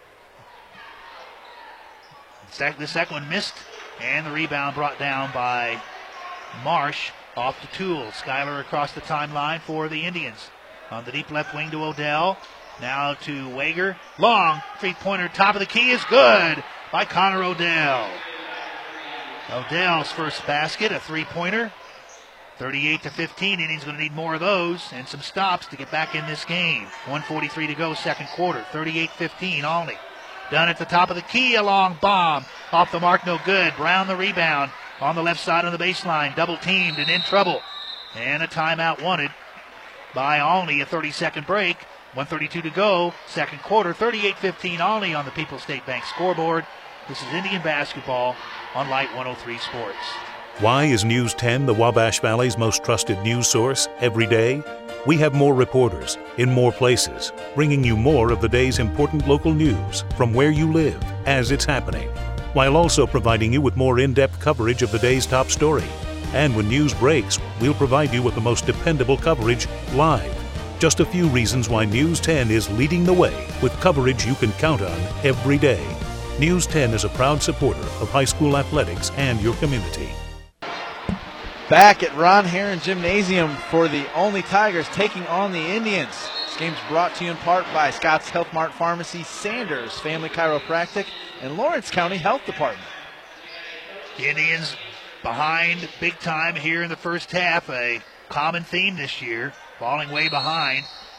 The second one missed, and the rebound brought down by Marsh off to Toole. Schuyler across the timeline for the Indians. On the deep left wing to Odell. Now to Wager. Long three-pointer, top of the key is good by Connor Odell. Odell's first basket, a three-pointer. thirty-eight to fifteen. Indians going to need more of those and some stops to get back in this game. one forty-three to go, second quarter. thirty-eight fifteen, Olney. Dunn at the top of the key, a long bomb. Off the mark, no good. Brown the rebound on the left side of the baseline. Double teamed and in trouble. And a timeout wanted by Olney, a thirty-second break. one thirty-two to go, second quarter. thirty-eight fifteen, Olney on the People's State Bank scoreboard. This is Indian basketball on Light one oh three Sports. Why is News ten the Wabash Valley's most trusted news source every day? We have more reporters in more places, bringing you more of the day's important local news from where you live as it's happening, while also providing you with more in-depth coverage of the day's top story. And when news breaks, we'll provide you with the most dependable coverage live. Just a few reasons why News ten is leading the way with coverage you can count on every day. News ten is a proud supporter of high school athletics and your community. Back at Ron Herron Gymnasium for the Olney Tigers taking on the Indians. This game's brought to you in part by Scott's Health Mart Pharmacy, Sanders Family Chiropractic, and Lawrence County Health Department. The Indians behind big time here in the first half. A common theme this year, falling way behind.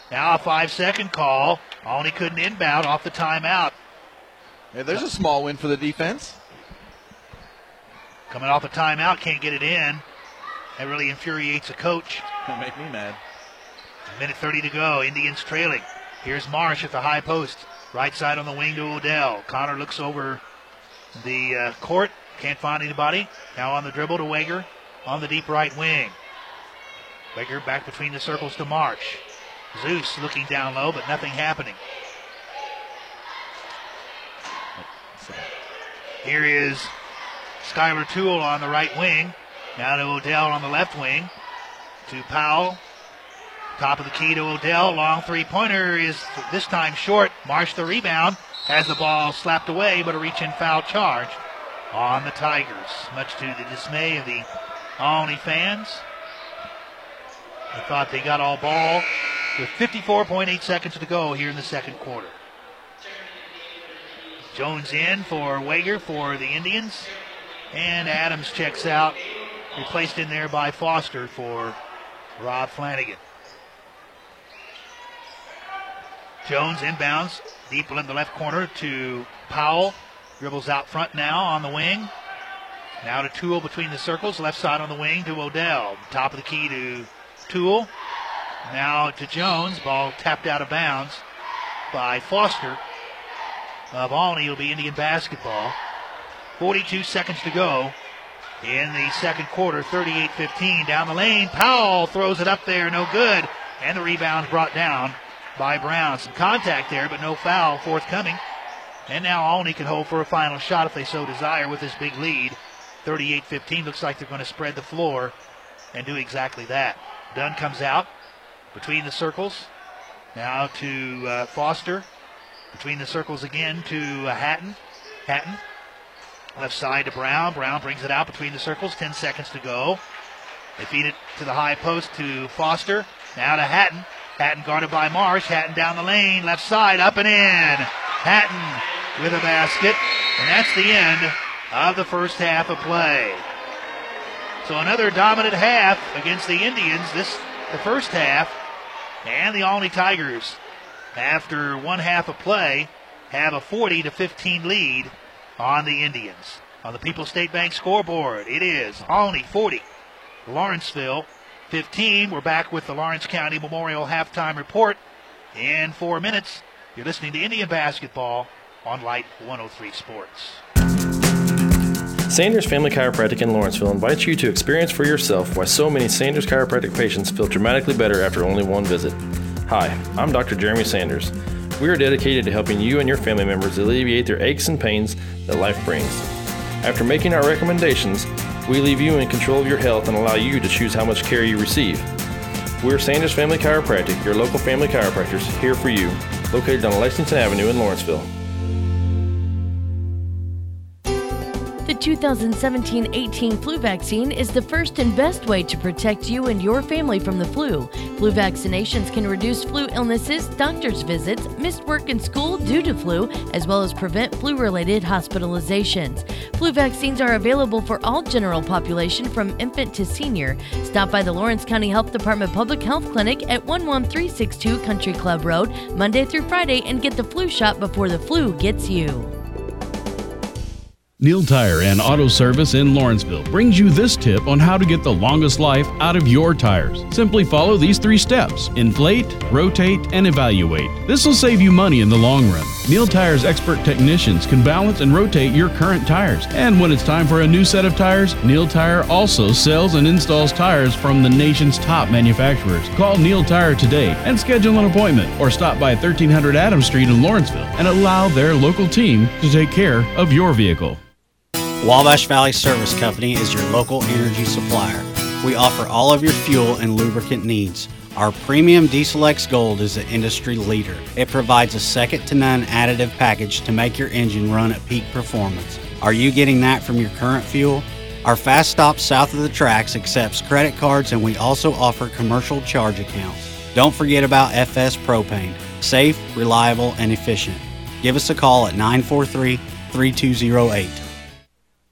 Now a five-second call. Only couldn't inbound off the timeout. Yeah, there's a small win for the defense. Coming off a timeout, can't get it in. That really infuriates the coach. That'll make me mad. A minute thirty to go. Indians trailing. Here's Marsh at the high post. Right side on the wing to Odell. Connor looks over the uh, court. Can't find anybody. Now on the dribble to Wager on the deep right wing. Wager back between the circles to Marsh. Zeus looking down low, but nothing happening. Here is Skylar Toole on the right wing. Now to Odell on the left wing. To Powell. Top of the key to Odell. Long three-pointer is this time short. Marsh the rebound. Has the ball slapped away, but a reach-in foul charge on the Tigers. Much to the dismay of the Olney fans. They thought they got all ball with fifty-four point eight seconds to go here in the second quarter. Jones in for Wager for the Indians. And Adams checks out. Replaced in there by Foster for Rob Flanagan. Jones inbounds deep in the left corner to Powell. Dribbles out front now on the wing. Now to Toole between the circles. Left side on the wing to Odell. Top of the key to Toole. Now to Jones. Ball tapped out of bounds by Foster of Olney. It'll be Indian basketball. forty-two seconds to go in the second quarter. thirty-eight fifteen down the lane. Powell throws it up there. No good. And the rebound brought down by Brown. Some contact there, but no foul forthcoming. And now Olney can hold for a final shot if they so desire with this big lead. thirty-eight fifteen. Looks like they're going to spread the floor and do exactly that. Dunn comes out between the circles. Now to uh, Foster. Between the circles again to uh, Hatton. Hatton. Left side to Brown. Brown brings it out between the circles. Ten seconds to go. They feed it to the high post to Foster. Now to Hatton. Hatton guarded by Marsh. Hatton down the lane. Left side up and in. Hatton with a basket. And that's the end of the first half of play. So another dominant half against the Indians. This the first half. And the Olney Tigers, after one half of play, have a forty to fifteen lead on the Indians. On the People's State Bank scoreboard, it is Olney forty, Lawrenceville fifteen. We're back with the Lawrence County Memorial halftime report in four minutes. You're listening to Indian basketball on Light one oh three Sports. Sanders Family Chiropractic in Lawrenceville invites you to experience for yourself why so many Sanders Chiropractic patients feel dramatically better after only one visit. Hi, I'm Doctor Jeremy Sanders. We are dedicated to helping you and your family members alleviate their aches and pains that life brings. After making our recommendations, we leave you in control of your health and allow you to choose how much care you receive. We're Sanders Family Chiropractic, your local family chiropractors, here for you, located on Lexington Avenue in Lawrenceville. The two thousand seventeen eighteen flu vaccine is the first and best way to protect you and your family from the flu. Flu vaccinations can reduce flu illnesses, doctor's visits, missed work and school due to flu, as well as prevent flu-related hospitalizations. Flu vaccines are available for all general population from infant to senior. Stop by the Lawrence County Health Department Public Health Clinic at one one three six two Country Club Road, Monday through Friday, and get the flu shot before the flu gets you. Neil Tire and Auto Service in Lawrenceville brings you this tip on how to get the longest life out of your tires. Simply follow these three steps: inflate, rotate, and evaluate. This will save you money in the long run. Neil Tire's expert technicians can balance and rotate your current tires. And when it's time for a new set of tires, Neil Tire also sells and installs tires from the nation's top manufacturers. Call Neil Tire today and schedule an appointment, or stop by thirteen hundred Adams Street in Lawrenceville and allow their local team to take care of your vehicle. Wabash Valley Service Company is your local energy supplier. We offer all of your fuel and lubricant needs. Our premium Diesel X Gold is the industry leader. It provides a second-to-none additive package to make your engine run at peak performance. Are you getting that from your current fuel? Our Fast Stop south of the tracks accepts credit cards, and we also offer commercial charge accounts. Don't forget about F S Propane. Safe, reliable, and efficient. Give us a call at nine four three, three two zero eight.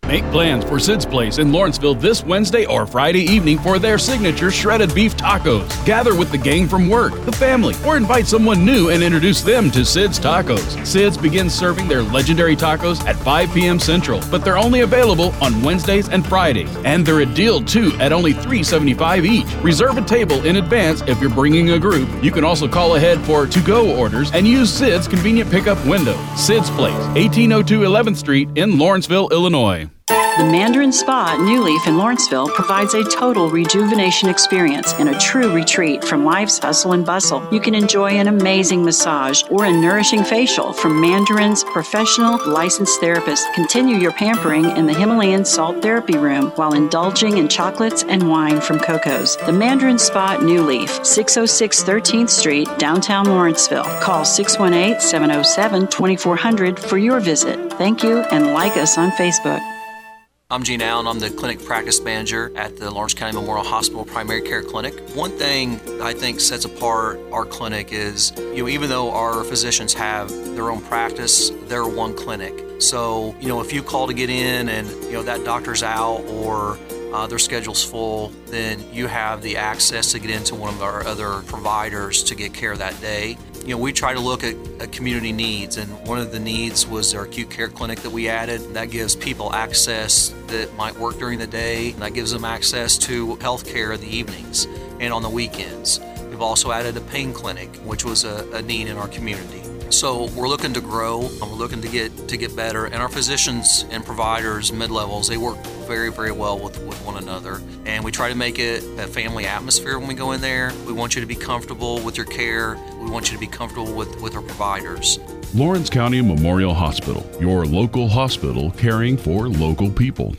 Make plans for Sid's Place in Lawrenceville this Wednesday or Friday evening for their signature shredded beef tacos. Gather with the gang from work, the family, or invite someone new and introduce them to Sid's Tacos. Sid's begins serving their legendary tacos at five p.m. Central, but they're only available on Wednesdays and Fridays. And they're a deal too at only three dollars and seventy-five cents each. Reserve a table in advance if you're bringing a group. You can also call ahead for to-go orders and use Sid's convenient pickup window. Sid's Place, eighteen oh two eleventh Street in Lawrenceville, Illinois. The Mandarin Spa at New Leaf in Lawrenceville provides a total rejuvenation experience and a true retreat from life's hustle and bustle. You can enjoy an amazing massage or a nourishing facial from Mandarin's professional licensed therapists. Continue your pampering in the Himalayan Salt Therapy Room while indulging in chocolates and wine from Coco's. The Mandarin Spa at New Leaf, six oh six thirteenth Street, downtown Lawrenceville. Call six one eight, seven oh seven, two four zero zero for your visit. Thank you and like us on Facebook. I'm Gene Allen. I'm the clinic practice manager at the Lawrence County Memorial Hospital Primary Care Clinic. One thing I think sets apart our clinic is, you know, even though our physicians have their own practice, they're one clinic. So, you know, if you call to get in and, you know, that doctor's out or uh, their schedule's full, then you have the access to get into one of our other providers to get care that day. You know, we try to look at, at community needs, and one of the needs was our acute care clinic that we added. That gives people access that might work during the day, and that gives them access to health care in the evenings and on the weekends. We've also added a pain clinic, which was a, a need in our community. So we're looking to grow, and we're looking to get to get better, and our physicians and providers, mid-levels, they work very, very well with, with one another. And we try to make it a family atmosphere when we go in there. We want you to be comfortable with your care. We want you to be comfortable with, with our providers. Lawrence County Memorial Hospital, your local hospital caring for local people.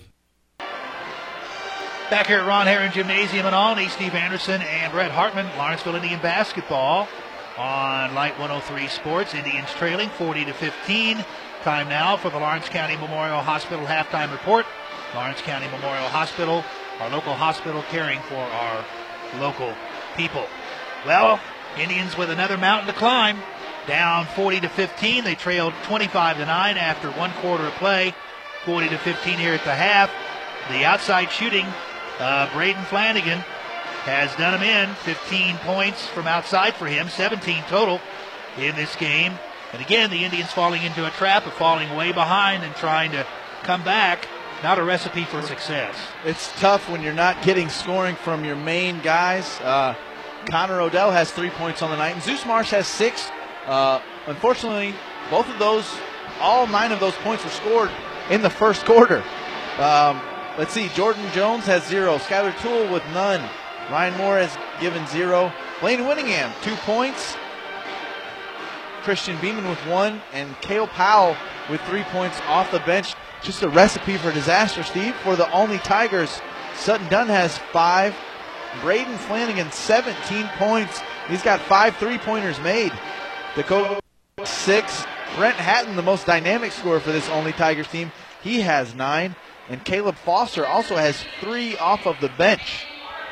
Back here at Ron Herron Gymnasium in Albany, Steve Anderson and Brett Hartman, Lawrenceville Indian basketball on Light one oh three Sports. Indians trailing forty to fifteen. Time now for the Lawrence County Memorial Hospital halftime report. Lawrence County Memorial Hospital, our local hospital caring for our local people. Well, Indians with another mountain to climb. Down forty to fifteen. They trailed twenty-five to nine after one quarter of play. forty to fifteen here at the half. The outside shooting, uh, Braden Flanagan has done him in. fifteen points from outside for him, seventeen total in this game. And again, the Indians falling into a trap of falling way behind and trying to come back. Not a recipe for success. It's tough when you're not getting scoring from your main guys. Uh, Connor Odell has three points on the night, and Zeus Marsh has six. Uh, unfortunately, both of those, all nine of those points were scored in the first quarter. Um, let's see, Jordan Jones has zero. Skylar Toole with none. Ryan Moore has given zero. Blaine Winningham, two points. Christian Beeman with one. And Cale Powell with three points off the bench. Just a recipe for disaster, Steve, for the Olney Tigers. Sutton Dunn has five. Braden Flanagan, seventeen points. He's got five three-pointers made. Dakota, six. Brent Hatton, the most dynamic scorer for this Olney Tigers team. He has nine. And Caleb Foster also has three off of the bench.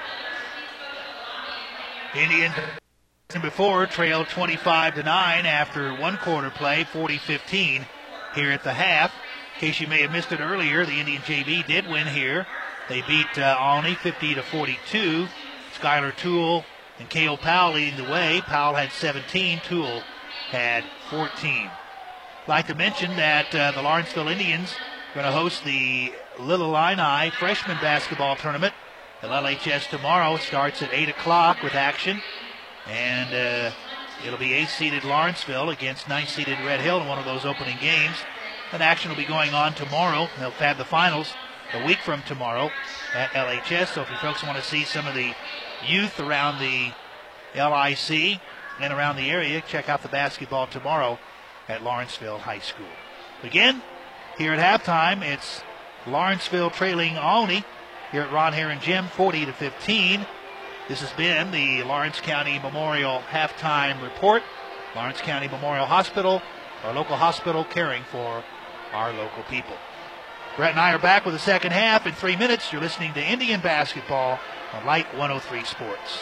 Indians before trailed twenty-five to nine after one quarter play, forty fifteen here at the half. In case you may have missed it earlier, the Indian J V did win here. They beat uh, Olney fifty to forty-two. Skylar Toole and Cale Powell leading the way. Powell had seventeen. Toole had fourteen. I'd like to mention that uh, the Lawrenceville Indians are going to host the Little Illini freshman basketball tournament at L H S tomorrow. It starts at eight o'clock with action. And uh, it'll be eighth-seeded Lawrenceville against ninth-seeded Red Hill in one of those opening games. And action will be going on tomorrow. They'll have the finals a week from tomorrow at L H S. So if you folks want to see some of the youth around the L I C and around the area, check out the basketball tomorrow at Lawrenceville High School. Again, here at halftime, it's Lawrenceville trailing Olney here at Ron Herron Gym, forty to fifteen. This has been the Lawrence County Memorial Halftime Report. Lawrence County Memorial Hospital, our local hospital caring for our local people. Brett and I are back with the second half in three minutes. You're listening to Indian basketball on Light one oh three Sports.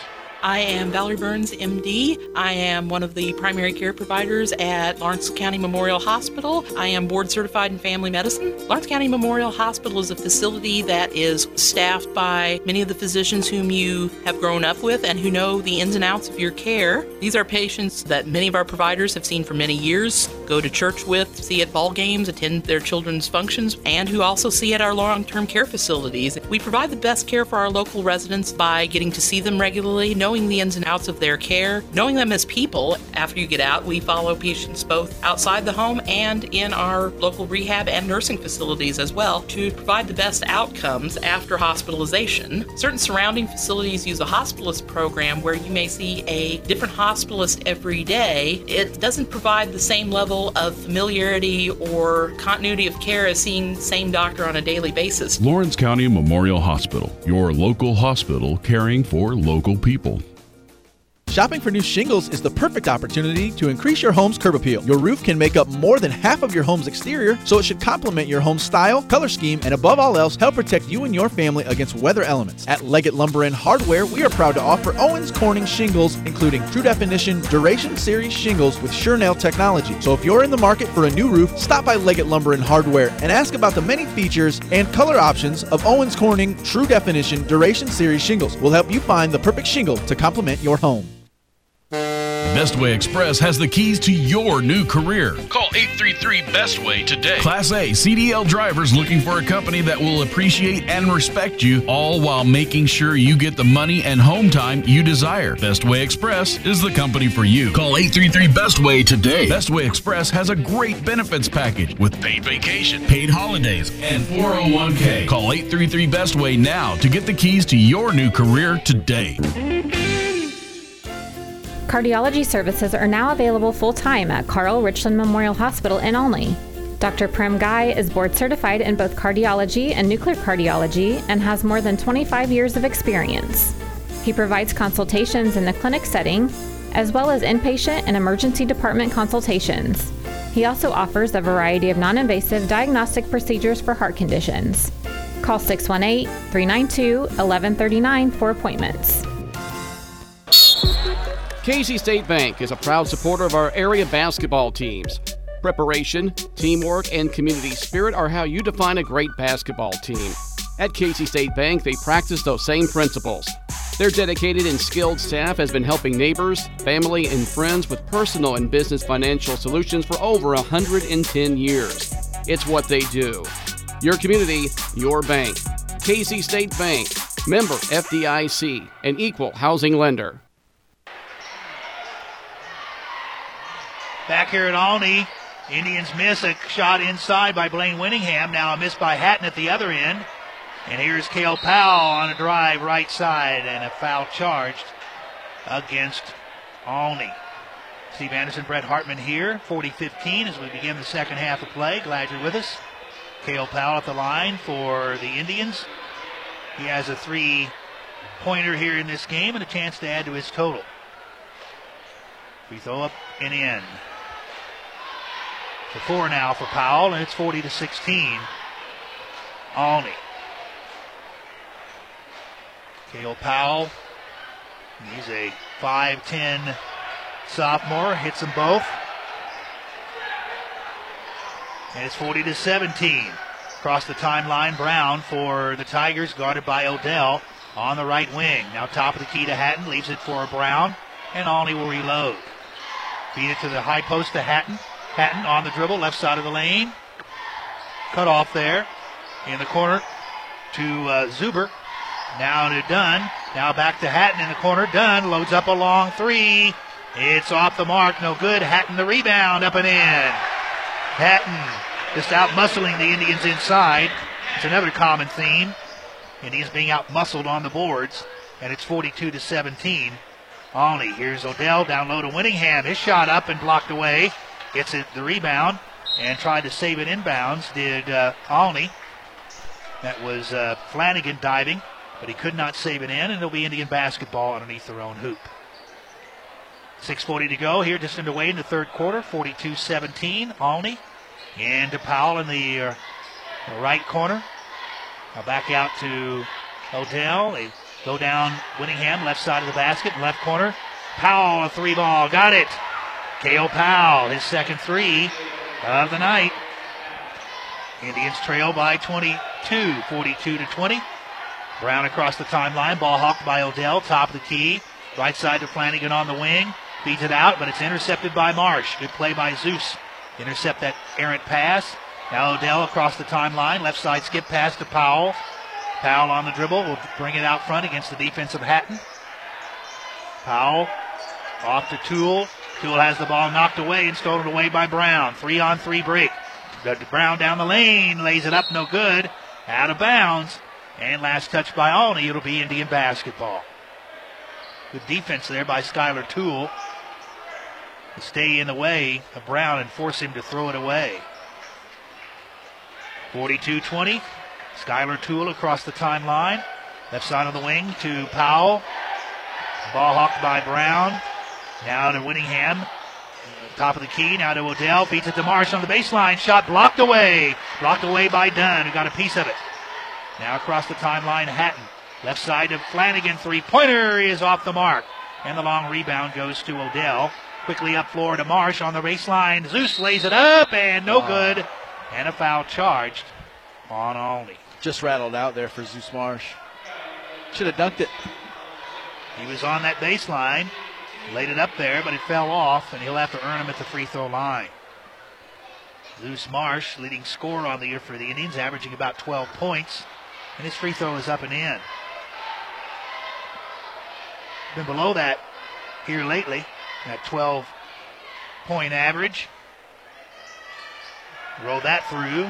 I am Valerie Burns, M D. I am one of the primary care providers at Lawrence County Memorial Hospital. I am board certified in family medicine. Lawrence County Memorial Hospital is a facility that is staffed by many of the physicians whom you have grown up with and who know the ins and outs of your care. These are patients that many of our providers have seen for many years, go to church with, see at ball games, attend their children's functions, and who also see at our long-term care facilities. We provide the best care for our local residents by getting to see them regularly, knowing the ins and outs of their care, knowing them as people. After you get out, we follow patients both outside the home and in our local rehab and nursing facilities as well to provide the best outcomes after hospitalization. Certain surrounding facilities use a hospitalist program where you may see a different hospitalist every day. It doesn't provide the same level of familiarity or continuity of care as seeing the same doctor on a daily basis. Lawrence County Memorial Hospital, your local hospital caring for local people. Shopping for new shingles is the perfect opportunity to increase your home's curb appeal. Your roof can make up more than half of your home's exterior, so it should complement your home's style, color scheme, and above all else, help protect you and your family against weather elements. At Leggett Lumber and Hardware, we are proud to offer Owens Corning shingles, including True Definition Duration Series shingles with SureNail technology. So if you're in the market for a new roof, stop by Leggett Lumber and Hardware and ask about the many features and color options of Owens Corning True Definition Duration Series shingles. We'll help you find the perfect shingle to complement your home. Bestway Express has the keys to your new career. Call eight three three Best Way today. Class A C D L drivers looking for a company that will appreciate and respect you, all while making sure you get the money and home time you desire. Bestway Express is the company for you. Call eight three three Best Way today. Bestway Express has a great benefits package with paid vacation, paid holidays, and four oh one k. Call eight three three Best Way now to get the keys to your new career today. Cardiology services are now available full-time at Carl Richland Memorial Hospital in Olney. Doctor Prem Guy is board certified in both cardiology and nuclear cardiology and has more than twenty-five years of experience. He provides consultations in the clinic setting, as well as inpatient and emergency department consultations. He also offers a variety of non-invasive diagnostic procedures for heart conditions. Call six one eight, three nine two, one one three nine for appointments. Casey State Bank is a proud supporter of our area basketball teams. Preparation, teamwork, and community spirit are how you define a great basketball team. At Casey State Bank, they practice those same principles. Their dedicated and skilled staff has been helping neighbors, family, and friends with personal and business financial solutions for over one hundred ten years. It's what they do. Your community, your bank. Casey State Bank, member F D I C, an equal housing lender. Back here at Olney, Indians miss a shot inside by Blaine Winningham. Now a miss by Hatton at the other end. And here's Cale Powell on a drive right side and a foul charged against Olney. Steve Anderson, Brett Hartman here, forty fifteen as we begin the second half of play. Glad you're with us. Cale Powell at the line for the Indians. He has a three-pointer here in this game and a chance to add to his total. Free throw up and in. The four now for Powell, and it's forty to sixteen. Olney. Cale Powell, he's a five ten sophomore, hits them both. And it's forty to seventeen. Across the timeline, Brown for the Tigers, guarded by Odell on the right wing. Now top of the key to Hatton, leaves it for Brown, and Olney will reload. Feed it to the high post to Hatton. Hatton on the dribble, left side of the lane. Cut off there. In the corner to uh, Zuber. Now to Dunn. Now back to Hatton in the corner. Dunn loads up a long three. It's off the mark. No good. Hatton the rebound. Up and in. Hatton just out-muscling the Indians inside. It's another common theme. Indians being out-muscled on the boards. And it's forty-two to seventeen. Olney. Here's Odell down low to Winningham. His shot up and blocked away. Gets it the rebound and tried to save it inbounds. Did uh, Olney. That was uh, Flanagan diving, but he could not save it in, and it'll be Indian basketball underneath their own hoop. six forty to go here, just underway in the third quarter. forty-two seventeen. Olney. And to Powell in the uh, right corner. Now back out to Odell, they go down Winningham, left side of the basket, left corner. Powell, a three ball, got it. Cale Powell, his second three of the night. Indians trail by twenty-two, forty-two to twenty. Brown across the timeline, ball hawked by Odell, top of the key. Right side to Flanagan on the wing. Feeds it out, but it's intercepted by Marsh. Good play by Zeus. Intercept that errant pass. Now Odell across the timeline. Left side skip pass to Powell. Powell on the dribble will bring it out front against the defense of Hatton. Powell off to Toole. Toole has the ball knocked away and stolen away by Brown. Three on three break. Brown down the lane. Lays it up, no good. Out of bounds. And last touch by Olney. It'll be Indian basketball. Good defense there by Skylar Toole to stay in the way of Brown and force him to throw it away. forty-two twenty. Skylar Toole across the timeline. Left side of the wing to Powell. Ball hawked by Brown. Now to Winningham. Top of the key. Now to Odell. Feeds it to Marsh on the baseline. Shot blocked away. Blocked away by Dunn, who got a piece of it. Now across the timeline, Hatton. Left side to Flanagan. Three-pointer is off the mark. And the long rebound goes to Odell. Quickly up floor to Marsh on the baseline. Zeus lays it up and no wow. good. And a foul charged on Olney. Just rattled out there for Zeus Marsh. Should have dunked it. He was on that baseline. Laid it up there, but it fell off, and he'll have to earn him at the free throw line. Zeus Marsh, leading scorer on the year for the Indians, averaging about twelve points. And his free throw is up and in. Been below that here lately. That twelve-point average. Roll that through.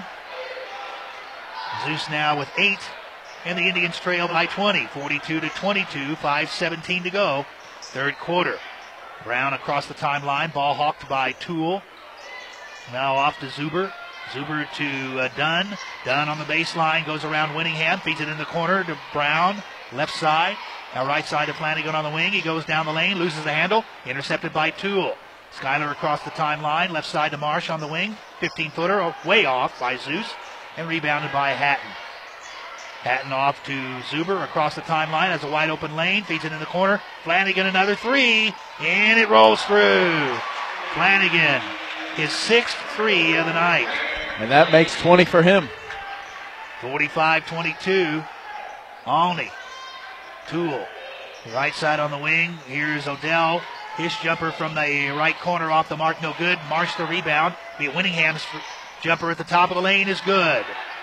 Zeus now with eight, and the Indians trail by twenty, forty-two to twenty-two, five seventeen to go, third quarter. Brown across the timeline, ball hawked by Toole. Now off to Zuber. Zuber to uh, Dunn. Dunn on the baseline, goes around Winningham, feeds it in the corner to Brown, left side. Now right side to Flanagan on the wing. He goes down the lane, loses the handle, intercepted by Toole. Skyler across the timeline, left side to Marsh on the wing. fifteen-footer, way off by Zeus, and rebounded by Hatton. Hatton off to Zuber across the timeline, has a wide open lane, feeds it in the corner. Flanagan another three, and it rolls through. Flanagan, his sixth three of the night. And that makes twenty for him. forty-five twenty-two. Olney. Toole. Right side on the wing. Here's Odell. His jumper from the right corner off the mark, no good. Marsh the rebound. Be Winningham's jumper at the top of the lane is good.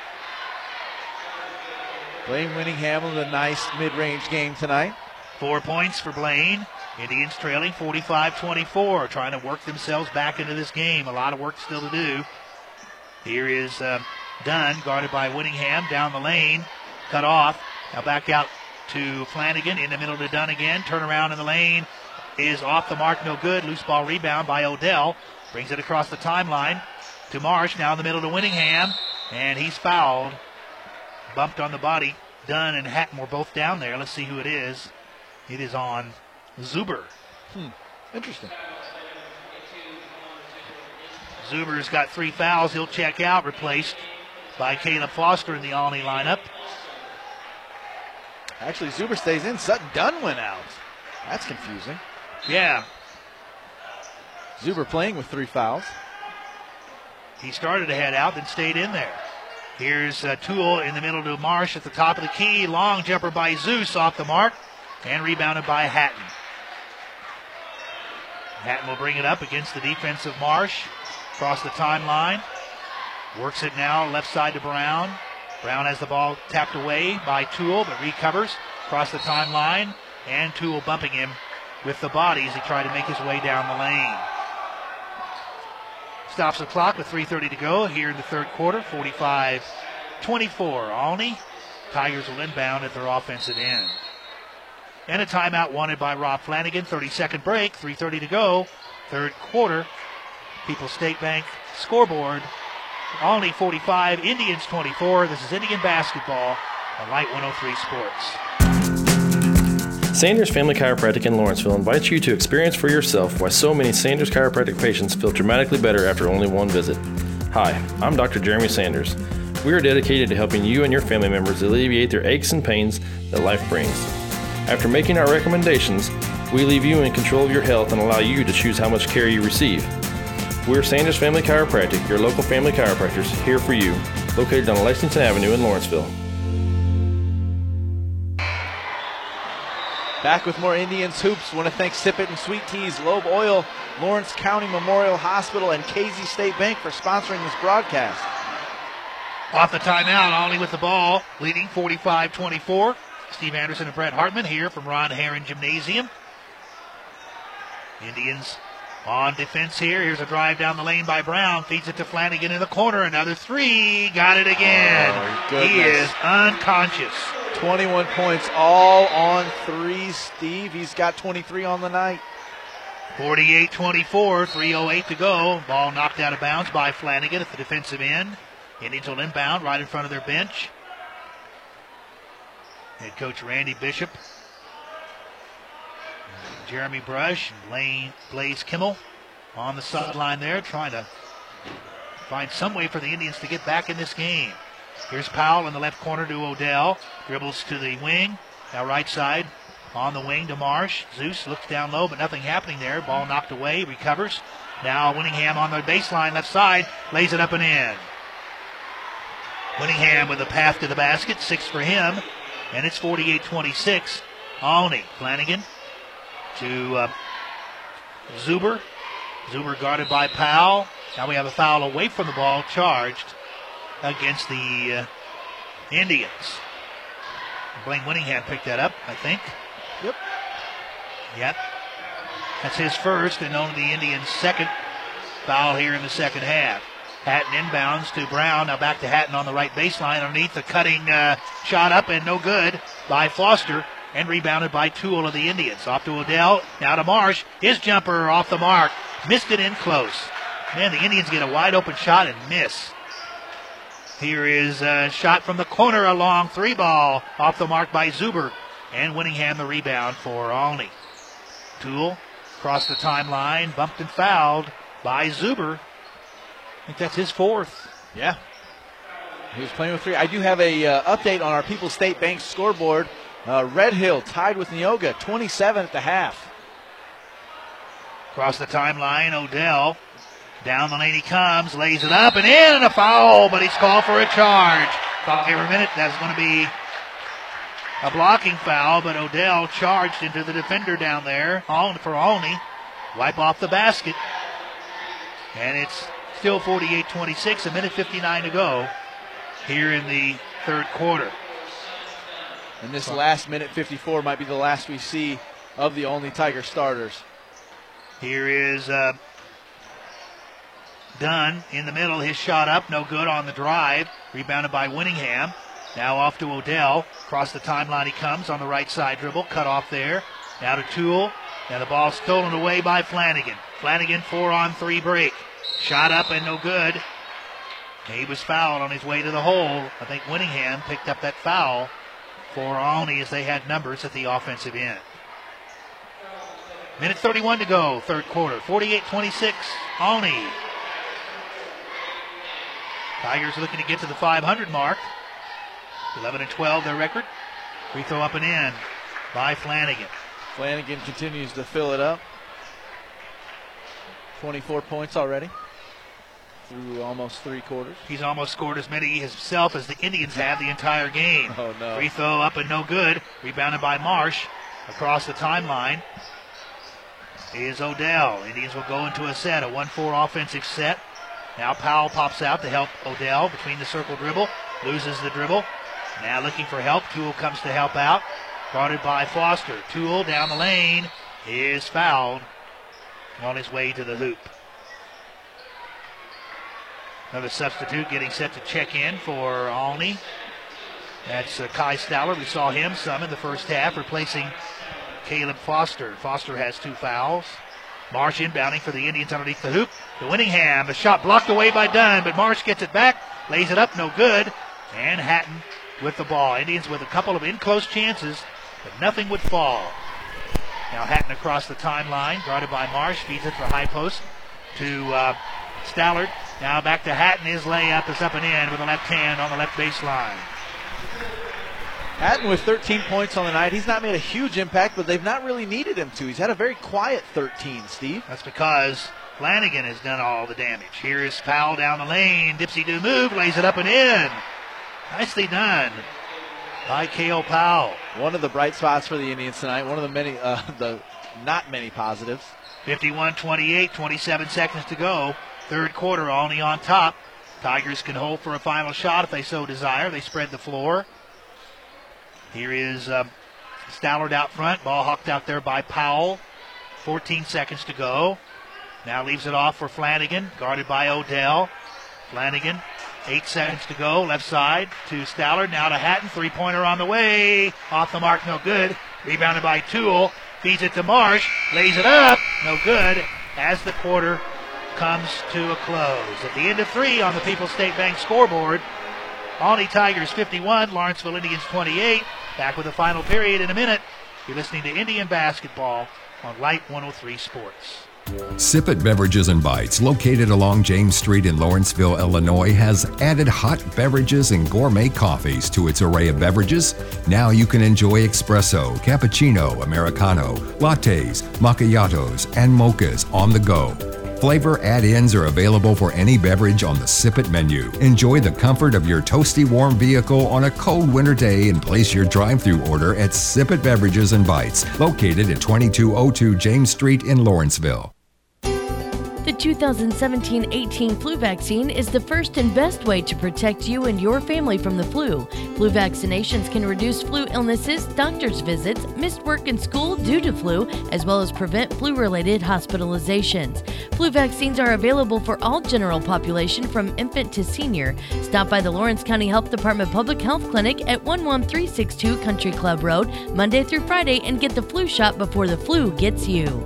Blaine Winningham with a nice mid-range game tonight. Four points for Blaine. Indians trailing forty-five twenty-four, trying to work themselves back into this game. A lot of work still to do. Here is um, Dunn, guarded by Winningham, down the lane, cut off. Now back out to Flanagan, in the middle to Dunn again. Turn around in the lane is off the mark, no good. Loose ball rebound by Odell. Brings it across the timeline to Marsh, now in the middle to Winningham, and he's fouled. Bumped on the body. Dunn and Hatton were both down there. Let's see who it is. It is on Zuber. Hmm. Interesting. Zuber's got three fouls. He'll check out, replaced by Caleb Foster in the Olney lineup. Actually, Zuber stays in. Sutton Dunn went out. That's confusing. Yeah. Zuber playing with three fouls. He started to head out, then stayed in there. Here's uh, Toole in the middle to Marsh at the top of the key. Long jumper by Zeus off the mark and rebounded by Hatton. Hatton will bring it up against the defense of Marsh. Across the timeline. Works it now left side to Brown. Brown has the ball tapped away by Toole, but recovers across the timeline. And Toole bumping him with the body as he tried to make his way down the lane. Stops the clock with three thirty to go here in the third quarter. forty-five twenty-four. Olney. Tigers will inbound at their offensive end. And a timeout wanted by Rob Flanagan. thirty-second break. three thirty to go. Third quarter. People's State Bank scoreboard. Olney forty-five. Indians twenty-four. This is Indian basketball on Light one oh three Sports. Sanders Family Chiropractic in Lawrenceville invites you to experience for yourself why so many Sanders Chiropractic patients feel dramatically better after only one visit. Hi, I'm Doctor Jeremy Sanders. We are dedicated to helping you and your family members alleviate their aches and pains that life brings. After making our recommendations, we leave you in control of your health and allow you to choose how much care you receive. We're Sanders Family Chiropractic, your local family chiropractors, here for you, located on Lexington Avenue in Lawrenceville. Back with more Indians Hoops. Want to thank Sip It and Sweet Teas, Loeb Oil, Lawrence County Memorial Hospital, and K Z State Bank for sponsoring this broadcast. Off the timeout, Olney with the ball, leading forty-five twenty-four. Steve Anderson and Brett Hartman here from Ron Herron Gymnasium. Indians on defense here. Here's a drive down the lane by Brown. Feeds it to Flanagan in the corner. Another three. Got it again. Oh, he is unconscious. twenty-one points all on threes, Steve. He's got twenty-three on the night. forty-eight twenty-four, three oh eight to go. Ball knocked out of bounds by Flanagan at the defensive end. Indians will inbound right in front of their bench. Head coach Randy Bishop, Jeremy Brush, and Lane, Blaze Kimmel on the sideline there, trying to find some way for the Indians to get back in this game. Here's Powell in the left corner to Odell. Dribbles to the wing. Now right side on the wing to Marsh. Zeus looks down low, but nothing happening there. Ball knocked away. Recovers. Now Winningham on the baseline left side. Lays it up and in. Winningham with a path to the basket. Six for him. And it's forty-eight twenty-six. Olney. Flanagan to uh, Zuber. Zuber guarded by Powell. Now we have a foul away from the ball charged against the uh, Indians. Blaine Winningham picked that up, I think. Yep. Yep. That's his first and only the Indians' second foul here in the second half. Hatton inbounds to Brown. Now back to Hatton on the right baseline. Underneath the cutting uh, shot up and no good by Foster. And rebounded by Toole of the Indians. Off to Odell. Now to Marsh. His jumper off the mark. Missed it in close. Man, the Indians get a wide open shot and miss. Here is a shot from the corner, a long three ball off the mark by Zuber. And Winningham the rebound for Olney. Toole across the timeline, bumped and fouled by Zuber. I think that's his fourth. Yeah. He was playing with three. I do have a uh, update on our People's State Bank scoreboard. Uh, Red Hill tied with Neoga, twenty-seven at the half. Across the timeline, Odell. Down the lane he comes, lays it up and in, and a foul, but he's called for a charge. Thought every minute that's going to be a blocking foul, but Odell charged into the defender down there for Olney. Wipe off the basket. And it's still forty-eight twenty-six, a minute fifty-nine to go here in the third quarter. And this last minute fifty-four might be the last we see of the Olney Tiger starters. Here is uh, Dunn in the middle. His shot up, no good on the drive. Rebounded by Winningham. Now off to Odell. Across the timeline he comes on the right side dribble. Cut off there. Now to Toole. Now the ball stolen away by Flanagan. Flanagan four on three break. Shot up and no good. He was fouled on his way to the hole. I think Winningham picked up that foul for Olney as they had numbers at the offensive end. Minute thirty-one to go, third quarter. forty-eight twenty-six, Olney. Tigers looking to get to the five hundred mark. eleven and twelve their record. Free throw up and in by Flanagan. Flanagan continues to fill it up. twenty-four points already through almost three quarters. He's almost scored as many himself as the Indians have the entire game. Oh, no. Free throw up and no good. Rebounded by Marsh. Across the timeline is Odell. Indians will go into a set, a one four offensive set. Now Powell pops out to help Odell between the circle dribble. Loses the dribble. Now looking for help. Toole comes to help out. Guarded by Foster. Toole down the lane is fouled on his way to the hoop. Another substitute getting set to check in for Olney. That's uh, Kai Stowler. We saw him some in the first half, replacing Caleb Foster. Foster has two fouls. Marsh inbounding for the Indians underneath the hoop. To Winningham. The shot blocked away by Dunn, but Marsh gets it back. Lays it up, no good. And Hatton with the ball. Indians with a couple of in-close chances, but nothing would fall. Now Hatton across the timeline, guarded by Marsh. Feeds it for high post to uh, Stallard. Now back to Hatton. His layup is up and in with a left hand on the left baseline. Hatton with thirteen points on the night. He's not made a huge impact, but they've not really needed him to. He's had a very quiet thirteen, Steve. That's because Flanagan has done all the damage. Here is Powell down the lane. Dipsy-do move, lays it up and in. Nicely done by Cale Powell. One of the bright spots for the Indians tonight. One of the many, uh, the not many positives. fifty-one twenty-eight, twenty-seven seconds to go. Third quarter, Olney on top. Tigers can hold for a final shot if they so desire. They spread the floor. Here is uh, Stallard out front. Ball hucked out there by Powell. fourteen seconds to go. Now leaves it off for Flanagan, guarded by Odell. Flanagan, eight seconds to go. Left side to Stallard. Now to Hatton. Three-pointer on the way. Off the mark, no good. Rebounded by Toole. Feeds it to Marsh. Lays it up. No good. As the quarter comes to a close. At the end of three on the People's State Bank scoreboard, Olney Tigers fifty-one, Lawrenceville Indians twenty-eight. Back with the final period in a minute. You're listening to Indian Basketball on Light one oh three Sports. Sip It Beverages and Bites, located along James Street in Lawrenceville, Illinois, has added hot beverages and gourmet coffees to its array of beverages. Now you can enjoy espresso, cappuccino, americano, lattes, macchiatos, and mochas on the go. Flavor add-ins are available for any beverage on the Sip It menu. Enjoy the comfort of your toasty warm vehicle on a cold winter day and place your drive-thru order at Sip It Beverages and Bites, located at twenty-two oh two James Street in Lawrenceville. The two thousand seventeen eighteen flu vaccine is the first and best way to protect you and your family from the flu. Flu vaccinations can reduce flu illnesses, doctor's visits, missed work and school due to flu, as well as prevent flu-related hospitalizations. Flu vaccines are available for all general population from infant to senior. Stop by the Lawrence County Health Department Public Health Clinic at one one three six two Country Club Road, Monday through Friday, and get the flu shot before the flu gets you.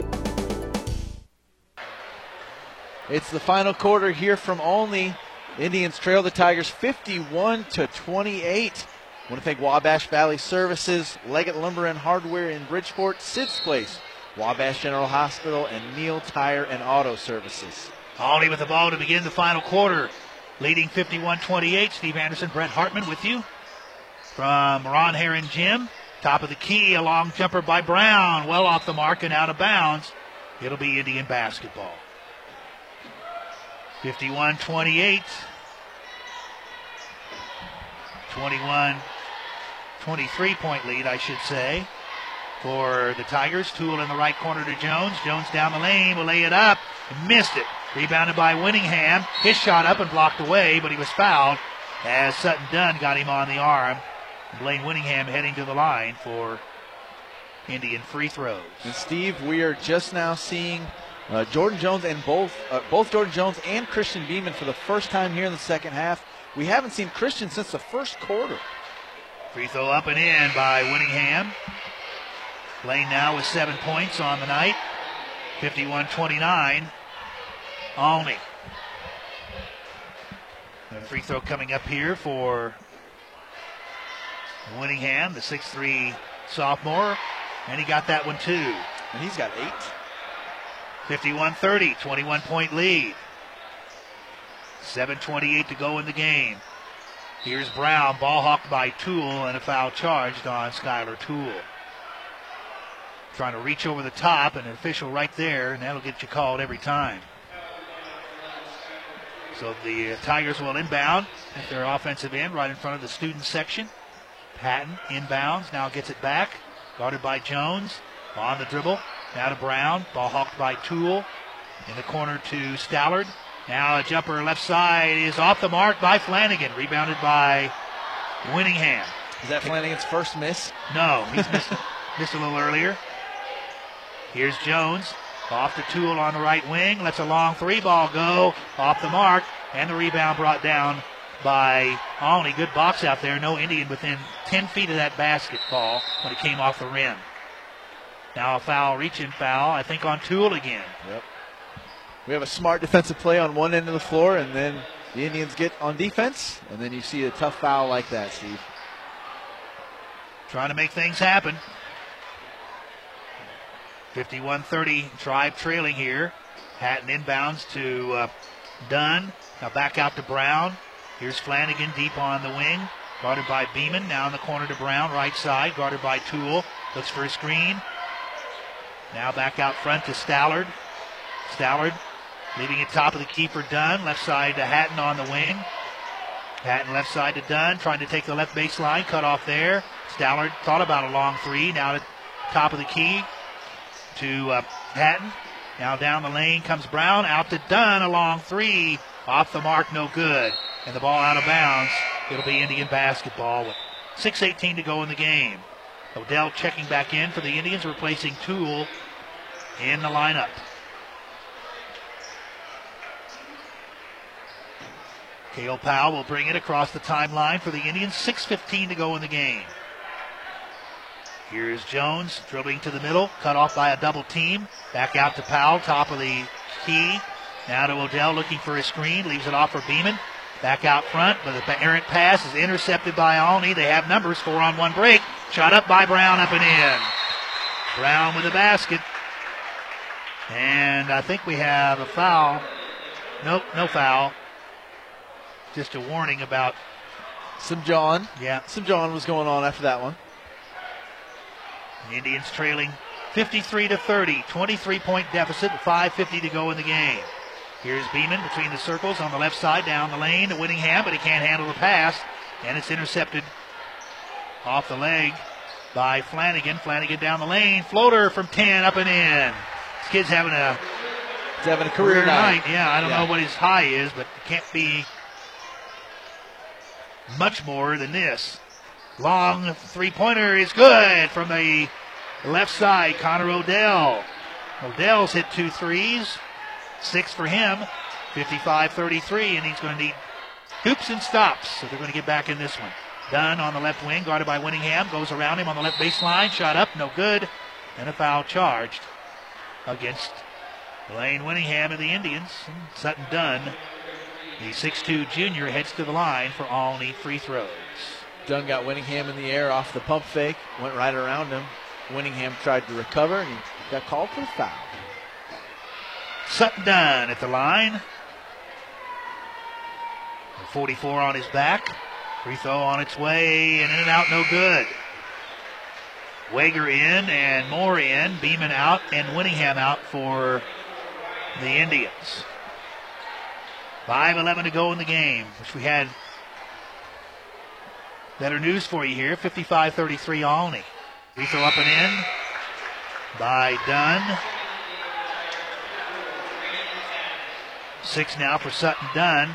It's the final quarter here from Olney. Indians trail the Tigers fifty-one to twenty-eight. I want to thank Wabash Valley Services, Leggett Lumber and Hardware in Bridgeport, Sid's Place, Wabash General Hospital, and Neal Tire and Auto Services. Olney with the ball to begin the final quarter, leading fifty-one twenty-eight. Steve Anderson, Brett Hartman with you from Ron Herron Gym. Top of the key, a long jumper by Brown, well off the mark and out of bounds. It'll be Indian basketball. fifty-one twenty-eight. twenty-one twenty-three point lead, I should say, for the Tigers. Toole in the right corner to Jones. Jones down the lane, will lay it up. Missed it. Rebounded by Winningham. His shot up and blocked away, but he was fouled as Sutton Dunn got him on the arm. Blaine Winningham heading to the line for Indian free throws. And Steve, we are just now seeing Uh, Jordan Jones and both uh, both Jordan Jones and Christian Beeman for the first time here in the second half. We haven't seen Christian since the first quarter. Free throw up and in by Winningham. Lane now with seven points on the night. fifty-one twenty-nine. Olney. A free throw coming up here for Winningham, the six three sophomore. And he got that one too. And he's got eight. fifty-one thirty, twenty-one point lead. seven twenty-eight to go in the game. Here's Brown, ball hawked by Toole, and a foul charged on Skylar Toole. Trying to reach over the top, and an official right there, and that'll get you called every time. So the uh, Tigers will inbound at their offensive end, right in front of the student section. Patton inbounds, now gets it back, guarded by Jones, on the dribble. Now to Brown. Ball hawked by Toole. In the corner to Stallard. Now a jumper left side is off the mark by Flanagan. Rebounded by Winningham. Is that Flanagan's first miss? No, he's missed, missed a little earlier. Here's Jones. Off to Toole on the right wing. Lets a long three ball go. Off the mark. And the rebound brought down by Olney. Good box out there. No Indian within ten feet of that basketball when it came off the rim. Now a foul, reaching foul, I think on Toole again. Yep. We have a smart defensive play on one end of the floor, and then the Indians get on defense, and then you see a tough foul like that, Steve. Trying to make things happen. fifty-one thirty, Tribe trailing here. Hatton inbounds to uh, Dunn. Now back out to Brown. Here's Flanagan deep on the wing. Guarded by Beeman. Now in the corner to Brown. Right side. Guarded by Toole. Looks for a screen. Now back out front to Stallard. Stallard leaving it top of the key for Dunn. Left side to Hatton on the wing. Hatton left side to Dunn. Trying to take the left baseline. Cut off there. Stallard thought about a long three. Now to top of the key to uh, Hatton. Now down the lane comes Brown. Out to Dunn. A long three. Off the mark. No good. And the ball out of bounds. It'll be Indian basketball with six eighteen to go in the game. Odell checking back in for the Indians, replacing Toole in the lineup. Cale Powell will bring it across the timeline for the Indians. six fifteen to go in the game. Here's Jones dribbling to the middle, cut off by a double team. Back out to Powell, top of the key. Now to Odell looking for a screen, leaves it off for Beeman. Back out front, but the errant pass is intercepted by Alney. They have numbers, four on one break. Shot up by Brown, up and in. Brown with the basket. And I think we have a foul. Nope, no foul. Just a warning about some John. Yeah. Some John was going on after that one. The Indians trailing fifty-three to thirty. twenty-three point deficit, five fifty to go in the game. Here's Beeman between the circles on the left side, down the lane to Whittingham, but he can't handle the pass. And it's intercepted off the leg by Flanagan. Flanagan down the lane. Floater from ten, up and in. This kid's having a, He's having a career, career night. night. Yeah, I don't yeah. know what his high is, but it can't be much more than this. Long three-pointer is good from the left side. Connor Odell. Odell's hit two threes. Six for him. fifty-five thirty-three, and he's going to need hoops and stops, so they're going to get back in this one. Dunn on the left wing, guarded by Whittingham. Goes around him on the left baseline. Shot up, no good. And a foul charged against Lane Whittingham of the Indians. And Sutton Dunn, the six two junior, heads to the line for Alney free throws. Dunn got Whittingham in the air off the pump fake. Went right around him. Whittingham tried to recover, and he got called for the foul. Sutton Dunn at the line. forty-four on his back. Free throw on its way, and in and out, no good. Wager in and Moore in. Beeman out and Whittingham out for the Indians. five eleven to go in the game, which we had better news for you here. fifty-five thirty-three Alney. Free throw up and in by Dunn. Six now for Sutton Dunn.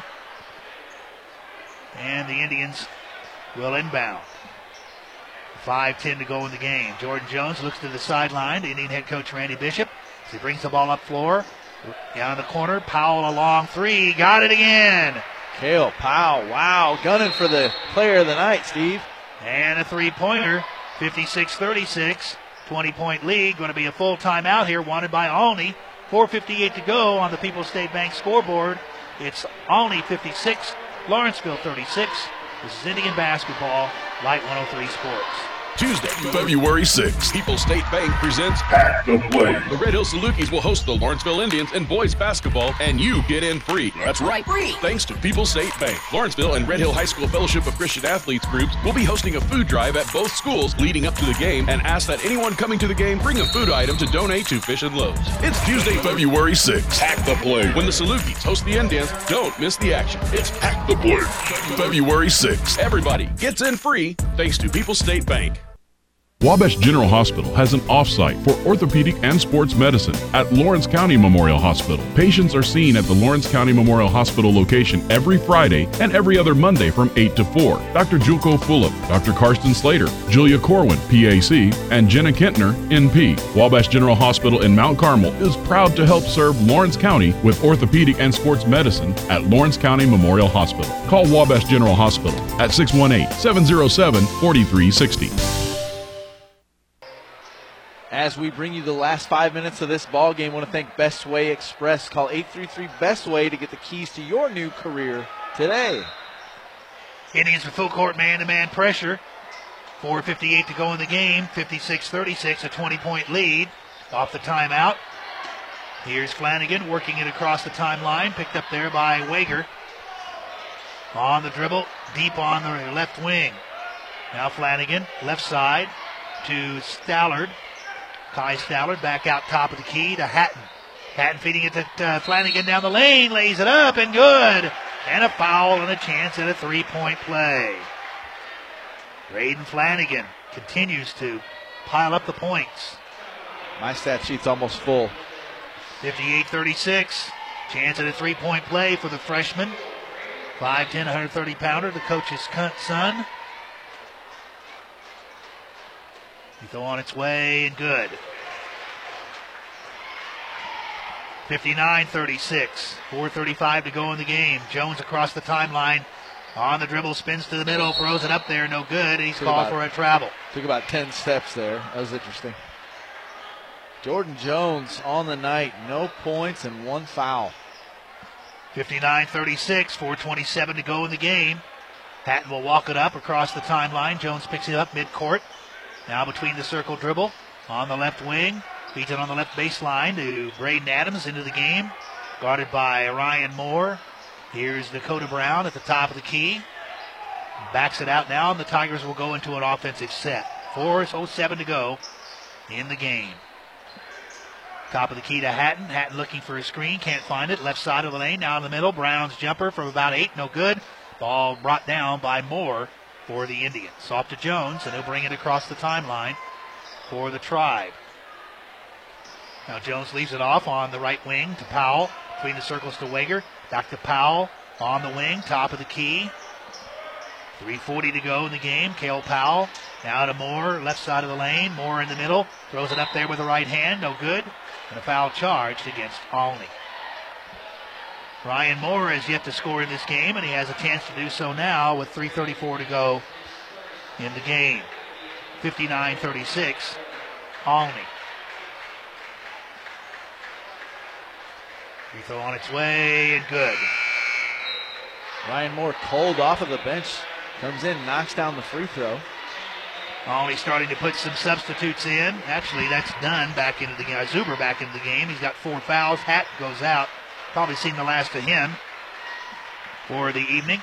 And the Indians will inbound. five ten to go in the game. Jordan Jones looks to the sideline. The Indian head coach Randy Bishop. As he brings the ball up floor. Down the corner. Powell a long three. Got it again. Cale Powell. Wow. Gunning for the player of the night, Steve. And a three-pointer. fifty-six thirty-six. twenty-point lead. Going to be a full timeout here. Wanted by Alney. four fifty-eight to go on the People's State Bank scoreboard. It's Alney fifty-six, Lawrenceville thirty-six. This is Indian basketball, Light one oh three Sports. Tuesday, February sixth, People's State Bank presents Pack the Play. The Red Hill Salukis will host the Lawrenceville Indians in boys basketball, and you get in free. That's right, free. Thanks to People's State Bank. Lawrenceville and Red Hill High School Fellowship of Christian Athletes groups will be hosting a food drive at both schools leading up to the game, and ask that anyone coming to the game bring a food item to donate to Fish and Loaves. It's Tuesday, February sixth. Pack the Play. When the Salukis host the Indians, don't miss the action. It's Pack the Play. February sixth. Everybody gets in free thanks to People's State Bank. Wabash General Hospital has an off-site for orthopedic and sports medicine at Lawrence County Memorial Hospital. Patients are seen at the Lawrence County Memorial Hospital location every Friday and every other Monday from eight to four. Doctor Julko Fulop, Doctor Karsten Slater, Julia Corwin, P A C, and Jenna Kentner, N P. Wabash General Hospital in Mount Carmel is proud to help serve Lawrence County with orthopedic and sports medicine at Lawrence County Memorial Hospital. Call Wabash General Hospital at six one eight, seven oh seven, four three six oh. As we bring you the last five minutes of this ball game, I want to thank Best Way Express. Call eight three three Best Way to get the keys to your new career today. Indians with full court man-to-man pressure. four fifty-eight to go in the game. fifty-six thirty-six, a twenty-point lead. Off the timeout. Here's Flanagan working it across the timeline, picked up there by Wager. On the dribble, deep on the left wing. Now Flanagan, left side to Stallard. Kai Stallard back out top of the key to Hatton. Hatton feeding it to uh, Flanagan down the lane, lays it up and good. And a foul and a chance at a three-point play. Braden Flanagan continues to pile up the points. My stat sheet's almost full. fifty-eight thirty-six. Chance at a three-point play for the freshman. five ten, one thirty pounder, the coach's son. Go on its way and good. fifty-nine thirty-six. four thirty-five to go in the game. Jones across the timeline. On the dribble, spins to the middle, throws it up there, no good. He's took called about, for a travel. Took about ten steps there. That was interesting. Jordan Jones on the night. No points and one foul. fifty-nine thirty-six. four twenty-seven to go in the game. Hatton will walk it up across the timeline. Jones picks it up midcourt. Now between the circle dribble on the left wing. Feeds it on the left baseline to Braden Adams into the game. Guarded by Ryan Moore. Here's Dakota Brown at the top of the key. Backs it out now, and the Tigers will go into an offensive set. four oh seven to go in the game. Top of the key to Hatton. Hatton looking for a screen. Can't find it. Left side of the lane. Now in the middle. Brown's jumper from about eight. No good. Ball brought down by Moore for the Indians. Off to Jones, and he'll bring it across the timeline for the Tribe. Now Jones leaves it off on the right wing to Powell. Between the circles to Wager. Back to Powell on the wing. Top of the key. three forty to go in the game. Cale Powell now to Moore. Left side of the lane. Moore in the middle. Throws it up there with the right hand. No good. And a foul charged against Olney. Ryan Moore has yet to score in this game, and he has a chance to do so now with three thirty-four to go in the game. fifty-nine thirty-six, Olney. Free throw on its way and good. Ryan Moore cold off of the bench. Comes in, knocks down the free throw. Olney starting to put some substitutes in. Actually, that's done back into the game. Zuber back into the game. He's got four fouls. Hatton goes out. Probably seen the last of him for the evening.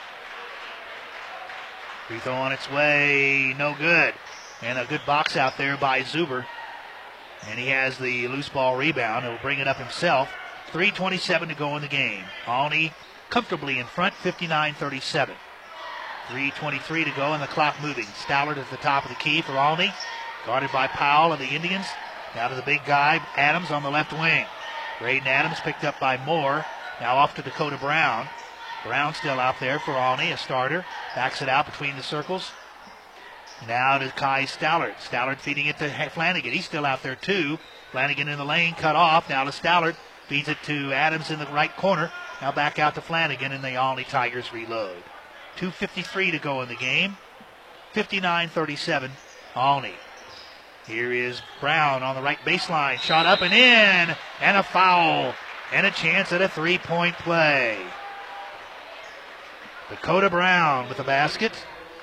Free throw on its way. No good. And a good box out there by Zuber. And he has the loose ball rebound. He'll bring it up himself. three twenty-seven to go in the game. Olney comfortably in front, fifty-nine thirty-seven. three twenty-three to go and the clock moving. Stallard at the top of the key for Olney. Guarded by Powell of the Indians. Now to the big guy, Adams on the left wing. Braden Adams picked up by Moore. Now off to Dakota Brown. Brown still out there for Olney, a starter. Backs it out between the circles. Now to Kai Stallard. Stallard feeding it to Flanagan. He's still out there too. Flanagan in the lane, cut off. Now to Stallard. Feeds it to Adams in the right corner. Now back out to Flanagan, and the Olney Tigers reload. two fifty-three to go in the game. fifty-nine thirty-seven, Olney. Here is Brown on the right baseline. Shot up and in. And a foul. And a chance at a three-point play. Dakota Brown with the basket.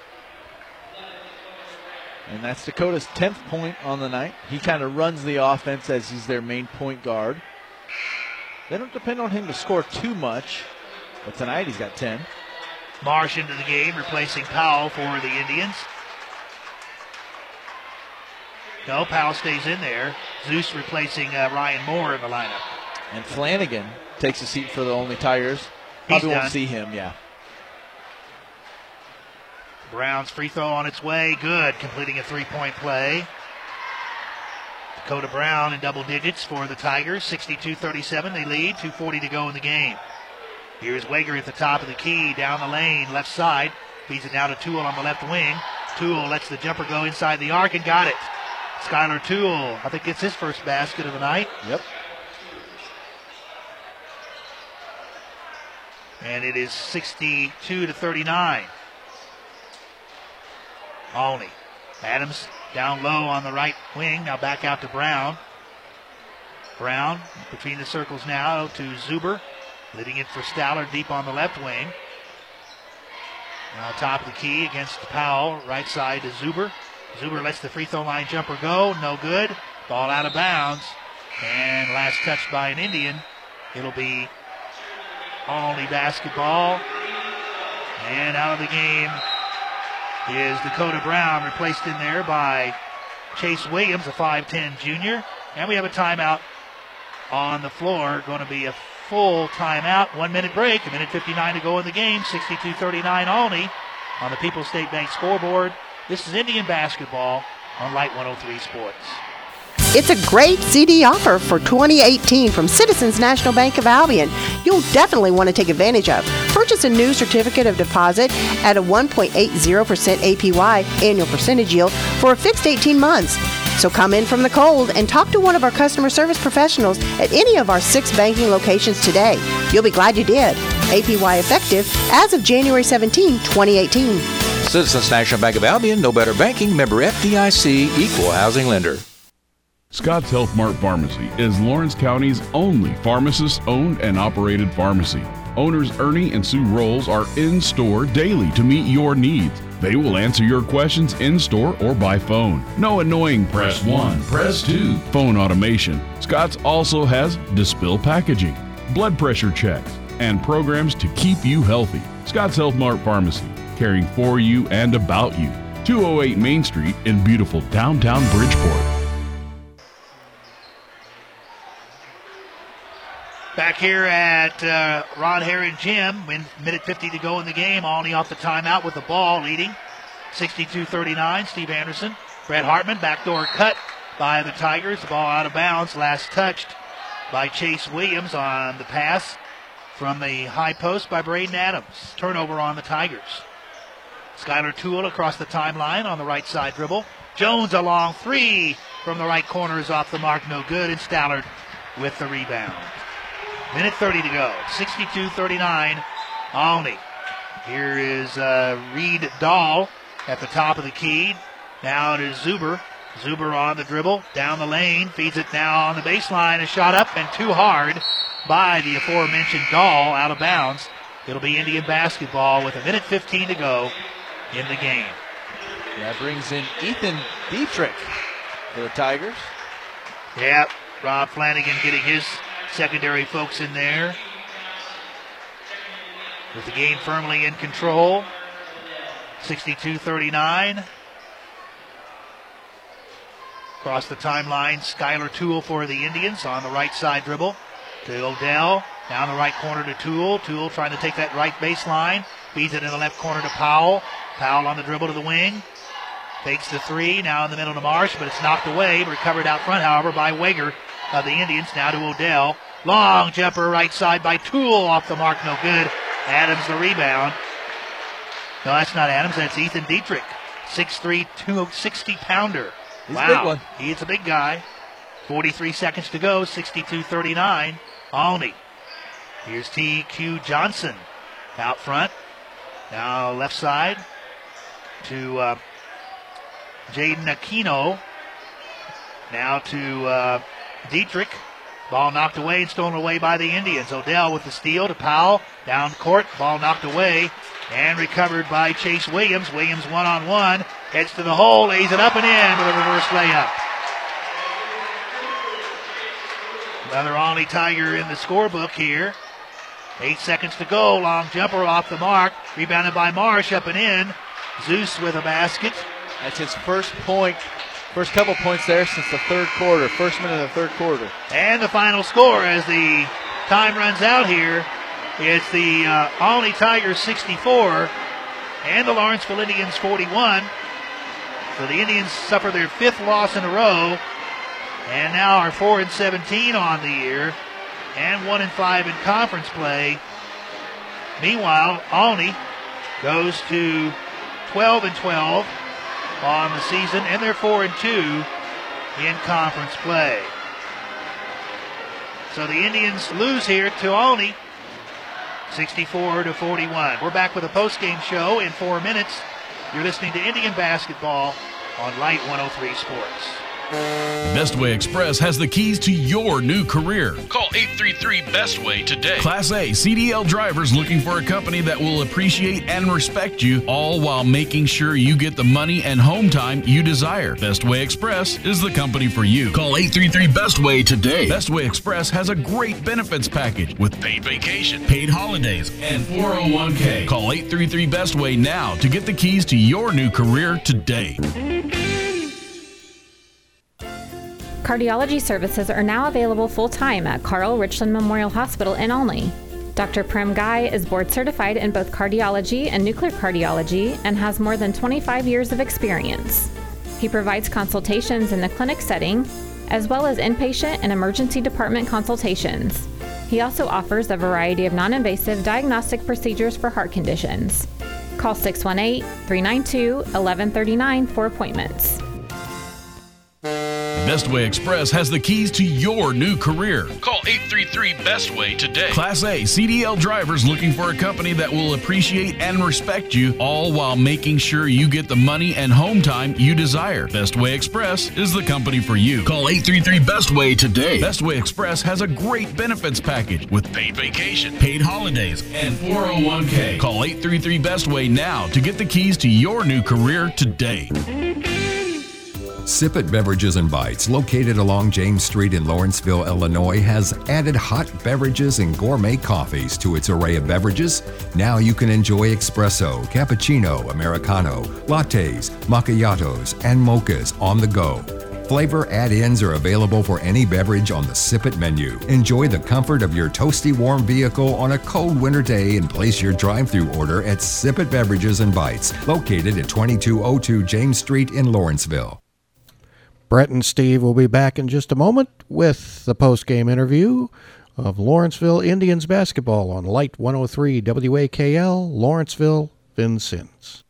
And that's Dakota's tenth point on the night. He kind of runs the offense as he's their main point guard. They don't depend on him to score too much. But tonight he's got ten. Marsh into the game, replacing Powell for the Indians. No, Powell stays in there. Zeus replacing uh, Ryan Moore in the lineup. And Flanagan takes a seat for the Olney Tigers. Probably won't see him, yeah. Brown's free throw on its way. Good, completing a three-point play. Dakota Brown in double digits for the Tigers. sixty-two thirty-seven, they lead. two forty to go in the game. Here's Wager at the top of the key, down the lane, left side. Feeds it now to Toole on the left wing. Toole lets the jumper go inside the arc and got it. Skylar Toole, I think it's his first basket of the night. Yep. And it is sixty-two to thirty-nine. Olney. Adams down low on the right wing. Now back out to Brown. Brown between the circles now to Zuber. Leading it for Stallard deep on the left wing. Now top of the key against Powell. Right side to Zuber. Zuber lets the free throw line jumper go. No good. Ball out of bounds. And last touch by an Indian. It'll be Olney basketball. And out of the game is Dakota Brown, replaced in there by Chase Williams, a five ten junior. And we have a timeout on the floor. Going to be a full timeout. One minute break. A minute fifty-nine to go in the game. sixty-two thirty-nine Olney on the People's State Bank scoreboard. This is Indian basketball on Light one oh three Sports. It's a great C D offer for twenty eighteen from Citizens National Bank of Albion. You'll definitely want to take advantage of. Purchase a new certificate of deposit at a one point eight zero percent A P Y annual percentage yield for a fixed eighteen months. So come in from the cold and talk to one of our customer service professionals at any of our six banking locations today. You'll be glad you did. A P Y effective as of January seventeenth, twenty eighteen. Citizens National Bank of Albion, no better banking, member F D I C, equal housing lender. Scott's Health Mart Pharmacy is Lawrence County's only pharmacist-owned and operated pharmacy. Owners Ernie and Sue Rolls are in-store daily to meet your needs. They will answer your questions in-store or by phone. No annoying press one, press two phone automation. Scott's also has Dispill packaging, blood pressure checks, and programs to keep you healthy. Scott's Health Mart Pharmacy, caring for you and about you. two oh eight Main Street in beautiful downtown Bridgeport. Back here at uh, Ron Herod Gym, with minute fifty to go in the game. Olney off the timeout with the ball, leading sixty-two thirty-nine. Steve Anderson. Brett Hartman, backdoor cut by the Tigers. The ball out of bounds. Last touched by Chase Williams on the pass from the high post by Braden Adams. Turnover on the Tigers. Skylar Toole across the timeline on the right side dribble. Jones a long three from the right corner is off the mark. No good. And Stallard with the rebound. Minute thirty to go. sixty-two thirty-nine. Olney. Here is uh, Reed Dahl at the top of the key. Now it is Zuber. Zuber on the dribble. Down the lane. Feeds it now on the baseline. A shot up and too hard by the aforementioned Dahl, out of bounds. It'll be Indian basketball with a minute fifteen to go in the game. That brings in Ethan Dietrich for the Tigers. Yeah, Rob Flanagan getting his secondary folks in there. With the game firmly in control. sixty-two thirty-nine. Across the timeline, Skylar Toole for the Indians on the right side dribble to Odell. Down the right corner to Toole. Toole trying to take that right baseline. Feeds it in the left corner to Powell. Powell on the dribble to the wing. Takes the three. Now in the middle to Marsh, but it's knocked away. Recovered out front, however, by Wager of the Indians. Now to Odell. Long jumper right side by Toole. Off the mark, no good. Adams the rebound. No, that's not Adams. That's Ethan Dietrich. six three, two sixty pounder. He's wow. a big one. He's a big guy. forty-three seconds to go. sixty-two thirty-nine. Olney. Here's T Q Johnson out front. Now left side to uh, Jaden Aquino. Now to uh, Dietrich. Ball knocked away and stolen away by the Indians. Odell with the steal to Powell. Down court. Ball knocked away and recovered by Chase Williams. Williams one-on-one. Heads to the hole. Lays it up and in with a reverse layup. Another Olney Tiger in the scorebook here. Eight seconds to go. Long jumper off the mark. Rebounded by Marsh. Up and in. Zeus with a basket. That's his first point. First couple points there since the third quarter. First minute of the third quarter. And the final score as the time runs out here. It's the uh, Olney Tigers sixty-four and the Lawrenceville Indians forty-one. So the Indians suffer their fifth loss in a row and now are four and seventeen on the year and one and five in conference play. Meanwhile, Olney goes to twelve and twelve on the season, and they're four and two in conference play. So the Indians lose here to Olney, sixty-four to forty-one. We're back with a post-game show in four minutes. You're listening to Indian basketball on Light one oh three Sports. Bestway Express has the keys to your new career. Call eight three three Bestway today. Class A C D L drivers looking for a company that will appreciate and respect you, all while making sure you get the money and home time you desire. Bestway Express is the company for you. Call eight three three Bestway today. Bestway Express has a great benefits package with paid vacation, paid holidays, and four oh one k. Call eight three three Bestway now to get the keys to your new career today. Cardiology services are now available full-time at Carl Richland Memorial Hospital in Olney. Doctor Prem Guy is board certified in both cardiology and nuclear cardiology and has more than twenty-five years of experience. He provides consultations in the clinic setting, as well as inpatient and emergency department consultations. He also offers a variety of non-invasive diagnostic procedures for heart conditions. Call six one eight, three nine two, one one three nine for appointments. Bestway Express has the keys to your new career. Call eight three three Bestway today. Class A C D L drivers looking for a company that will appreciate and respect you, all while making sure you get the money and home time you desire. Bestway Express is the company for you. Call eight three three Bestway today. Bestway Express has a great benefits package with paid vacation, paid holidays, and four oh one k. Call eight three three Bestway now to get the keys to your new career today. Sip It Beverages and Bites, located along James Street in Lawrenceville, Illinois, has added hot beverages and gourmet coffees to its array of beverages. Now you can enjoy espresso, cappuccino, americano, lattes, macchiatos, and mochas on the go. Flavor add-ins are available for any beverage on the Sip It menu. Enjoy the comfort of your toasty warm vehicle on a cold winter day and place your drive-thru order at Sip It Beverages and Bites, located at twenty-two oh two James Street in Lawrenceville. Brett and Steve will be back in just a moment with the post-game interview of Lawrenceville Indians basketball on Light one oh three W A K L, Lawrenceville, Vincennes.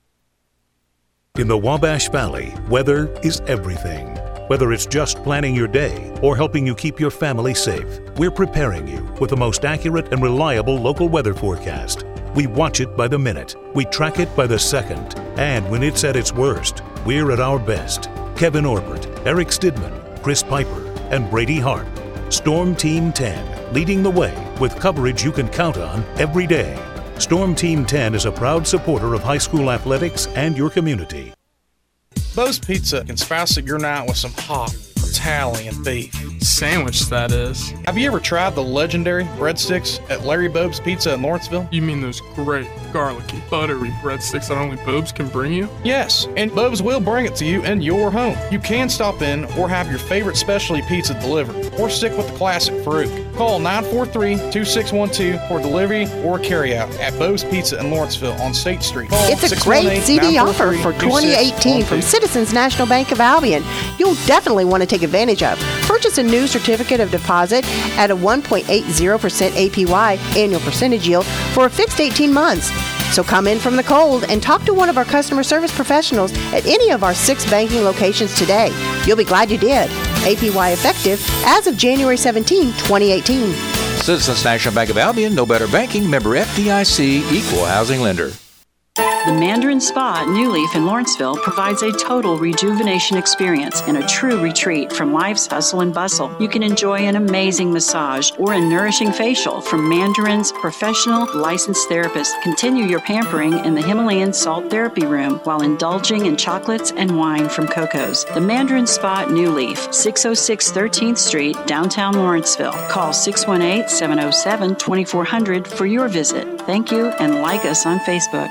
In the Wabash Valley, weather is everything. Whether it's just planning your day or helping you keep your family safe, we're preparing you with the most accurate and reliable local weather forecast. We watch it by the minute, we track it by the second, and when it's at its worst, we're at our best. Kevin Orbert, Eric Stidman, Chris Piper, and Brady Harp. Storm Team ten, leading the way with coverage you can count on every day. Storm Team ten is a proud supporter of high school athletics and your community. Bo's Pizza can spice up your night with some hot Italian beef. Sandwich, that is. Have you ever tried the legendary breadsticks at Larry Bobe's Pizza in Lawrenceville? You mean those great, garlicky, buttery breadsticks that only Bobe's can bring you? Yes, and Bobe's will bring it to you in your home. You can stop in or have your favorite specialty pizza delivered, or stick with the classic Farouk. Call nine four three, two six one two for delivery or carryout at Bo's Pizza in Lawrenceville on State Street. Call it's a great C D offer for twenty eighteen from Citizens National Bank of Albion. You'll definitely want to take advantage of. Purchase a new certificate of deposit at a one point eight zero percent A P Y annual percentage yield for a fixed eighteen months. So come in from the cold and talk to one of our customer service professionals at any of our six banking locations today. You'll be glad you did. A P Y effective as of January seventeenth, twenty eighteen. Citizens National Bank of Albion, no better banking, member F D I C, equal housing lender. The Mandarin Spa at New Leaf in Lawrenceville provides a total rejuvenation experience and a true retreat from life's hustle and bustle. You can enjoy an amazing massage or a nourishing facial from Mandarin's professional licensed therapists. Continue your pampering in the Himalayan Salt Therapy Room while indulging in chocolates and wine from Coco's. The Mandarin Spa at New Leaf, six oh six thirteenth Street, downtown Lawrenceville. Call six one eight, seven oh seven, two four zero zero for your visit. Thank you and like us on Facebook.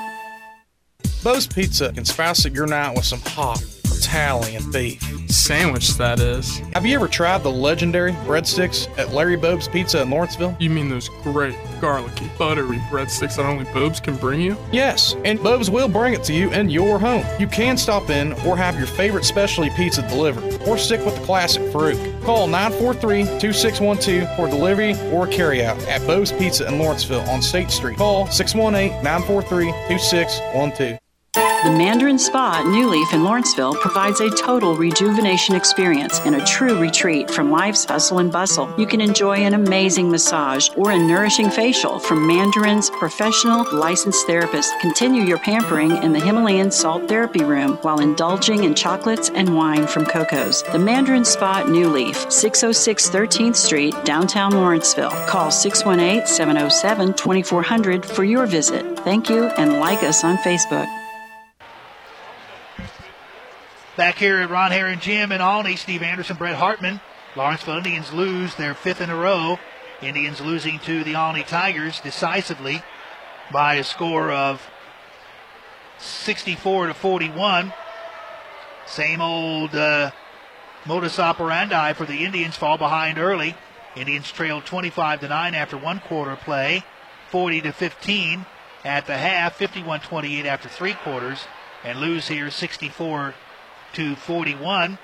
Bo's Pizza can spice up your night with some hot Italian beef. Sandwich, that is. Have you ever tried the legendary breadsticks at Larry Bobe's Pizza in Lawrenceville? You mean those great, garlicky, buttery breadsticks that only Bobe's can bring you? Yes, and Bobe's will bring it to you in your home. You can stop in or have your favorite specialty pizza delivered, or stick with the classic Farouk. Call nine four three, two six one two for delivery or carryout at Bo's Pizza in Lawrenceville on State Street. Call six one eight, nine four three, two six one two. The Mandarin Spa at New Leaf in Lawrenceville provides a total rejuvenation experience and a true retreat from life's hustle and bustle. You can enjoy an amazing massage or a nourishing facial from Mandarin's professional licensed therapists. Continue your pampering in the Himalayan Salt Therapy Room while indulging in chocolates and wine from Coco's. The Mandarin Spa at New Leaf, six oh six thirteenth Street, downtown Lawrenceville. Call six one eight, seven oh seven, two four zero zero for your visit. Thank you, and like us on Facebook. Back here at Ron Herron Gym in Olney, Steve Anderson, Brett Hartman. Lawrenceville Indians lose their fifth in a row. Indians losing to the Olney Tigers decisively by a score of sixty-four to forty-one. Same old uh, modus operandi for the Indians. Fall behind early. Indians trailed twenty-five to nine after one quarter play, forty to fifteen at the half, fifty-one twenty-eight after three quarters, and lose here sixty-four to forty-one.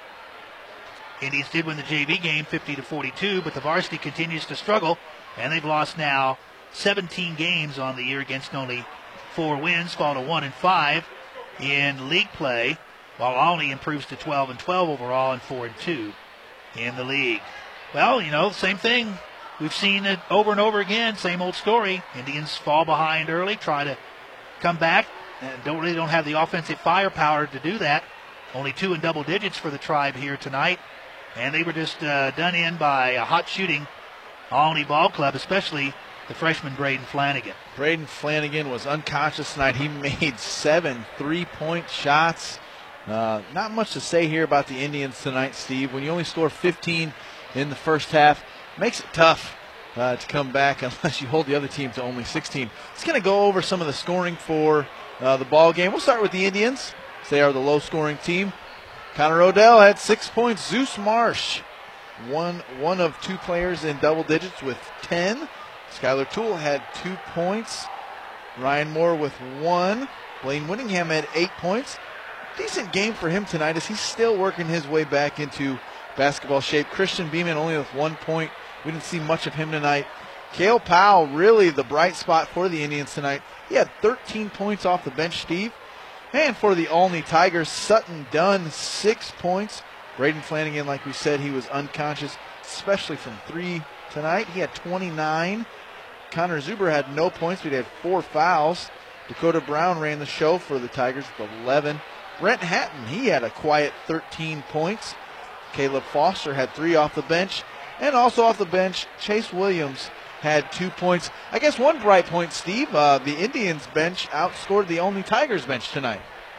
Indians did win the J V game fifty to forty-two, but the varsity continues to struggle, and they've lost now seventeen games on the year against only four wins, fall to one and five in league play, while Olney improves to twelve and twelve overall and four and two in the league. Well, you know, same thing. We've seen it over and over again, same old story. Indians fall behind early, try to come back, and don't really don't have the offensive firepower to do that. Only two in double digits for the Tribe here tonight. And they were just uh, done in by a hot shooting Olney ball club, especially the freshman Braden Flanagan. Braden Flanagan was unconscious tonight. He made seven three-point shots. Uh, not much to say here about the Indians tonight, Steve. When you only score fifteen in the first half, makes it tough uh, to come back unless you hold the other team to only sixteen. It's going to go over some of the scoring for uh, the ball game. We'll start with the Indians. They are the low-scoring team. Connor Odell had six points. Zeus Marsh, one, one of two players in double digits with ten. Skylar Toole had two points. Ryan Moore with one. Blaine Whittingham had eight points. Decent game for him tonight as he's still working his way back into basketball shape. Christian Beeman only with one point. We didn't see much of him tonight. Cale Powell, really the bright spot for the Indians tonight. He had thirteen points off the bench, Steve. And for the Olney Tigers, Sutton Dunn, six points. Braden Flanagan, like we said, he was unconscious, especially from three tonight. He had twenty-nine. Connor Zuber had no points, but he had four fouls. Dakota Brown ran the show for the Tigers with eleven. Brent Hatton, he had a quiet thirteen points. Caleb Foster had three off the bench. And also off the bench, Chase Williams had two points. I guess one bright point, Steve, uh, the Indians bench outscored the Olney Tigers bench tonight.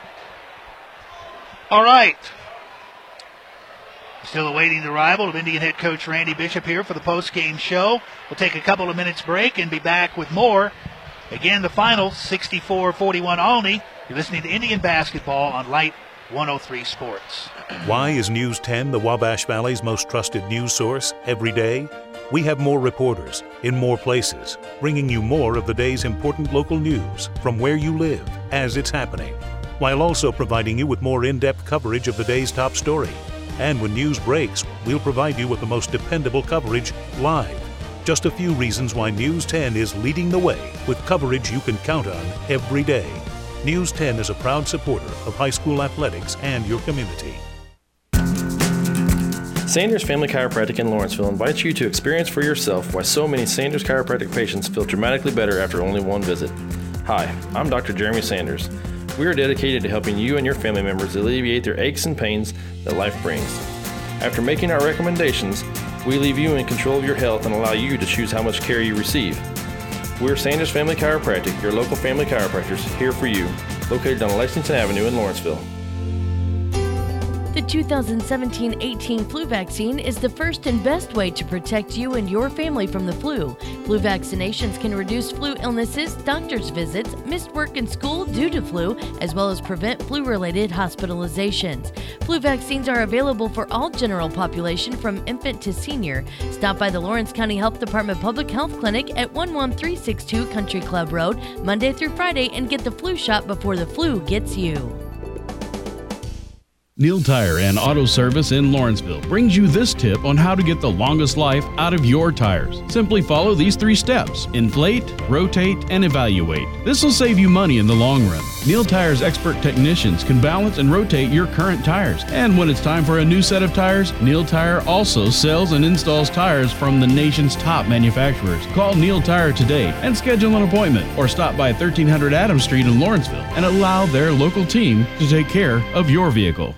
All right. Still awaiting the arrival of Indian head coach Randy Bishop here for the post-game show. We'll take a couple of minutes break and be back with more. Again, the final, sixty-four forty-one Olney. You're listening to Indian basketball on Light one oh three Sports. Why is News ten the Wabash Valley's most trusted news source every day? We have more reporters in more places, bringing you more of the day's important local news from where you live as it's happening, while also providing you with more in-depth coverage of the day's top story. And when news breaks, we'll provide you with the most dependable coverage live. Just a few reasons why News ten is leading the way with coverage you can count on every day. News ten is a proud supporter of high school athletics and your community. Sanders Family Chiropractic in Lawrenceville invites you to experience for yourself why so many Sanders Chiropractic patients feel dramatically better after only one visit. Hi, I'm Doctor Jeremy Sanders. We are dedicated to helping you and your family members alleviate their aches and pains that life brings. After making our recommendations, we leave you in control of your health and allow you to choose how much care you receive. We're Sanders Family Chiropractic, your local family chiropractors, here for you, located on Lexington Avenue in Lawrenceville. The two thousand seventeen eighteen flu vaccine is the first and best way to protect you and your family from the flu. Flu vaccinations can reduce flu illnesses, doctor's visits, missed work and school due to flu, as well as prevent flu-related hospitalizations. Flu vaccines are available for all general population from infant to senior. Stop by the Lawrence County Health Department Public Health Clinic at one one three six two Country Club Road, Monday through Friday, and get the flu shot before the flu gets you. Neil Tire and Auto Service in Lawrenceville brings you this tip on how to get the longest life out of your tires. Simply follow these three steps: inflate, rotate, and evaluate. This will save you money in the long run. Neil Tire's expert technicians can balance and rotate your current tires. And when it's time for a new set of tires, Neil Tire also sells and installs tires from the nation's top manufacturers. Call Neil Tire today and schedule an appointment, or stop by thirteen hundred Adams Street in Lawrenceville and allow their local team to take care of your vehicle.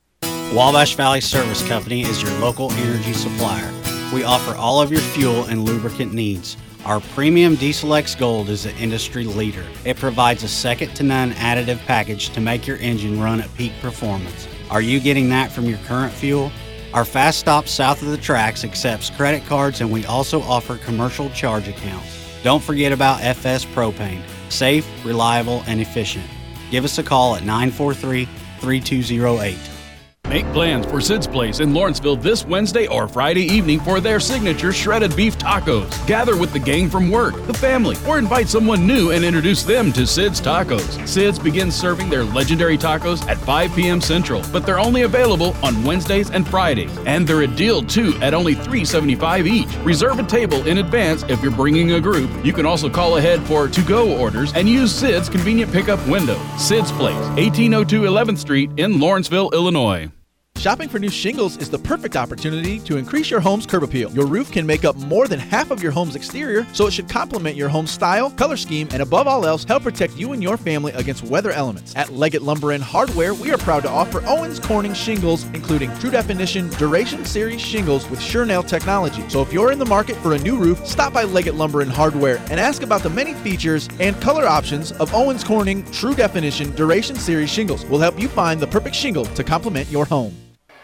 Wabash Valley Service Company is your local energy supplier. We offer all of your fuel and lubricant needs. Our premium Diesel X Gold is the industry leader. It provides a second-to-none additive package to make your engine run at peak performance. Are you getting that from your current fuel? Our Fast Stop south of the tracks accepts credit cards, and we also offer commercial charge accounts. Don't forget about F S Propane. Safe, reliable, and efficient. Give us a call at nine four three, three two zero eight. Make plans for Sid's Place in Lawrenceville this Wednesday or Friday evening for their signature shredded beef tacos. Gather with the gang from work, the family, or invite someone new and introduce them to Sid's Tacos. Sid's begins serving their legendary tacos at five p.m. Central, but they're only available on Wednesdays and Fridays. And they're a deal too at only three dollars and seventy-five cents each. Reserve a table in advance if you're bringing a group. You can also call ahead for to-go orders and use Sid's convenient pickup window. Sid's Place, eighteen oh two eleventh Street in Lawrenceville, Illinois. Shopping for new shingles is the perfect opportunity to increase your home's curb appeal. Your roof can make up more than half of your home's exterior, so it should complement your home's style, color scheme, and above all else, help protect you and your family against weather elements. At Leggett Lumber and Hardware, we are proud to offer Owens Corning shingles, including True Definition Duration Series shingles with SureNail technology. So if you're in the market for a new roof, stop by Leggett Lumber and Hardware and ask about the many features and color options of Owens Corning True Definition Duration Series shingles. We'll help you find the perfect shingle to complement your home.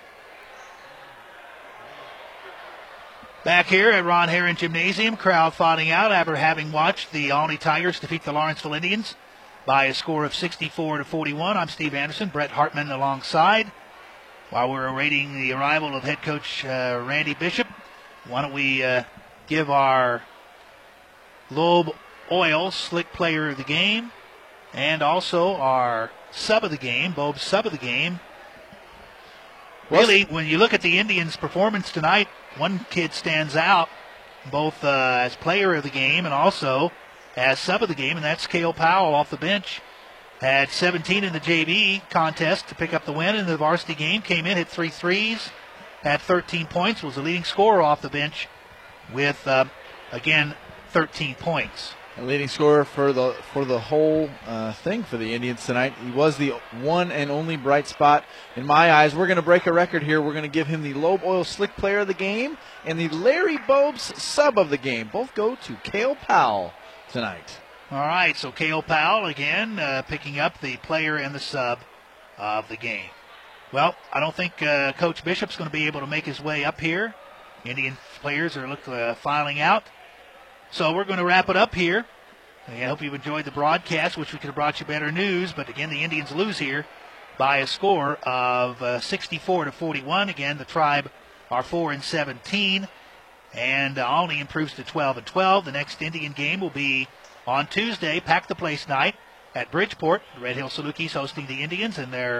Back here at Ron Herron Gymnasium, crowd fawning out after having watched the Olney Tigers defeat the Lawrenceville Indians by a score of sixty-four to forty-one. I'm Steve Anderson, Brett Hartman alongside. While we're awaiting the arrival of head coach uh, Randy Bishop, why don't we uh, give our Loeb Oil Slick Player of the Game and also our sub of the game, Bob sub of the game. Really, when you look at the Indians' performance tonight, one kid stands out, both uh, as player of the game and also as sub of the game, and that's Cale Powell off the bench. Had seventeen in the J V contest to pick up the win in the varsity game. Came in, hit three threes, had thirteen points, was the leading scorer off the bench with, uh, again, thirteen points. A leading scorer for the for the whole uh, thing for the Indians tonight. He was the one and only bright spot in my eyes. We're going to break a record here. We're going to give him the Loeb Oil Slick Player of the Game and the Larry Bobes Sub of the Game. Both go to Cale Powell tonight. All right, so Cale Powell again uh, picking up the player and the sub of the game. Well, I don't think uh, Coach Bishop's going to be able to make his way up here. Indian players are look, uh, filing out. So we're going to wrap it up here. I hope you've enjoyed the broadcast, which we could have brought you better news. But again, the Indians lose here by a score of uh, sixty-four to forty-one. Again, the Tribe are four and seventeen, and uh, Olney improves to twelve and twelve. The next Indian game will be on Tuesday, Pack the Place night at Bridgeport. Red Hill Salukis hosting the Indians in their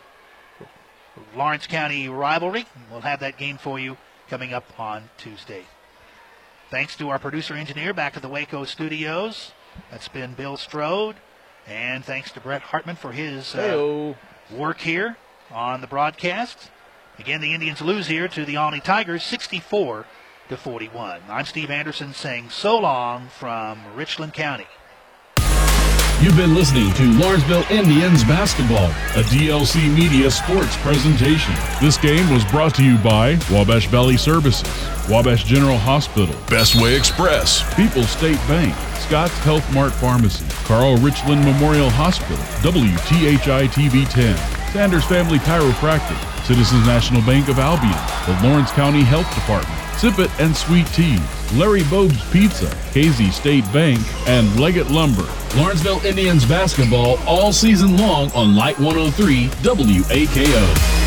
Lawrence County rivalry. We'll have that game for you coming up on Tuesday. Thanks to our producer-engineer back at the Waco studios. That's been Bill Strode. And thanks to Brett Hartman for his uh, work here on the broadcast. Again, the Indians lose here to the Olney Tigers, sixty-four to forty-one. I'm Steve Anderson saying so long from Richland County. You've been listening to Lawrenceville Indians basketball, a D L C Media sports presentation. This game was brought to you by Wabash Valley Services, Wabash General Hospital, Bestway Express, People's State Bank, Scott's Health Mart Pharmacy, Carl Richland Memorial Hospital, W T H I T V ten, Sanders Family Chiropractic, Citizens National Bank of Albion, the Lawrence County Health Department, Sip It and Sweet Tea, Larry Bobes Pizza, K Z State Bank, and Leggett Lumber. Lawrenceville Indians basketball all season long on Light one oh three W A K O.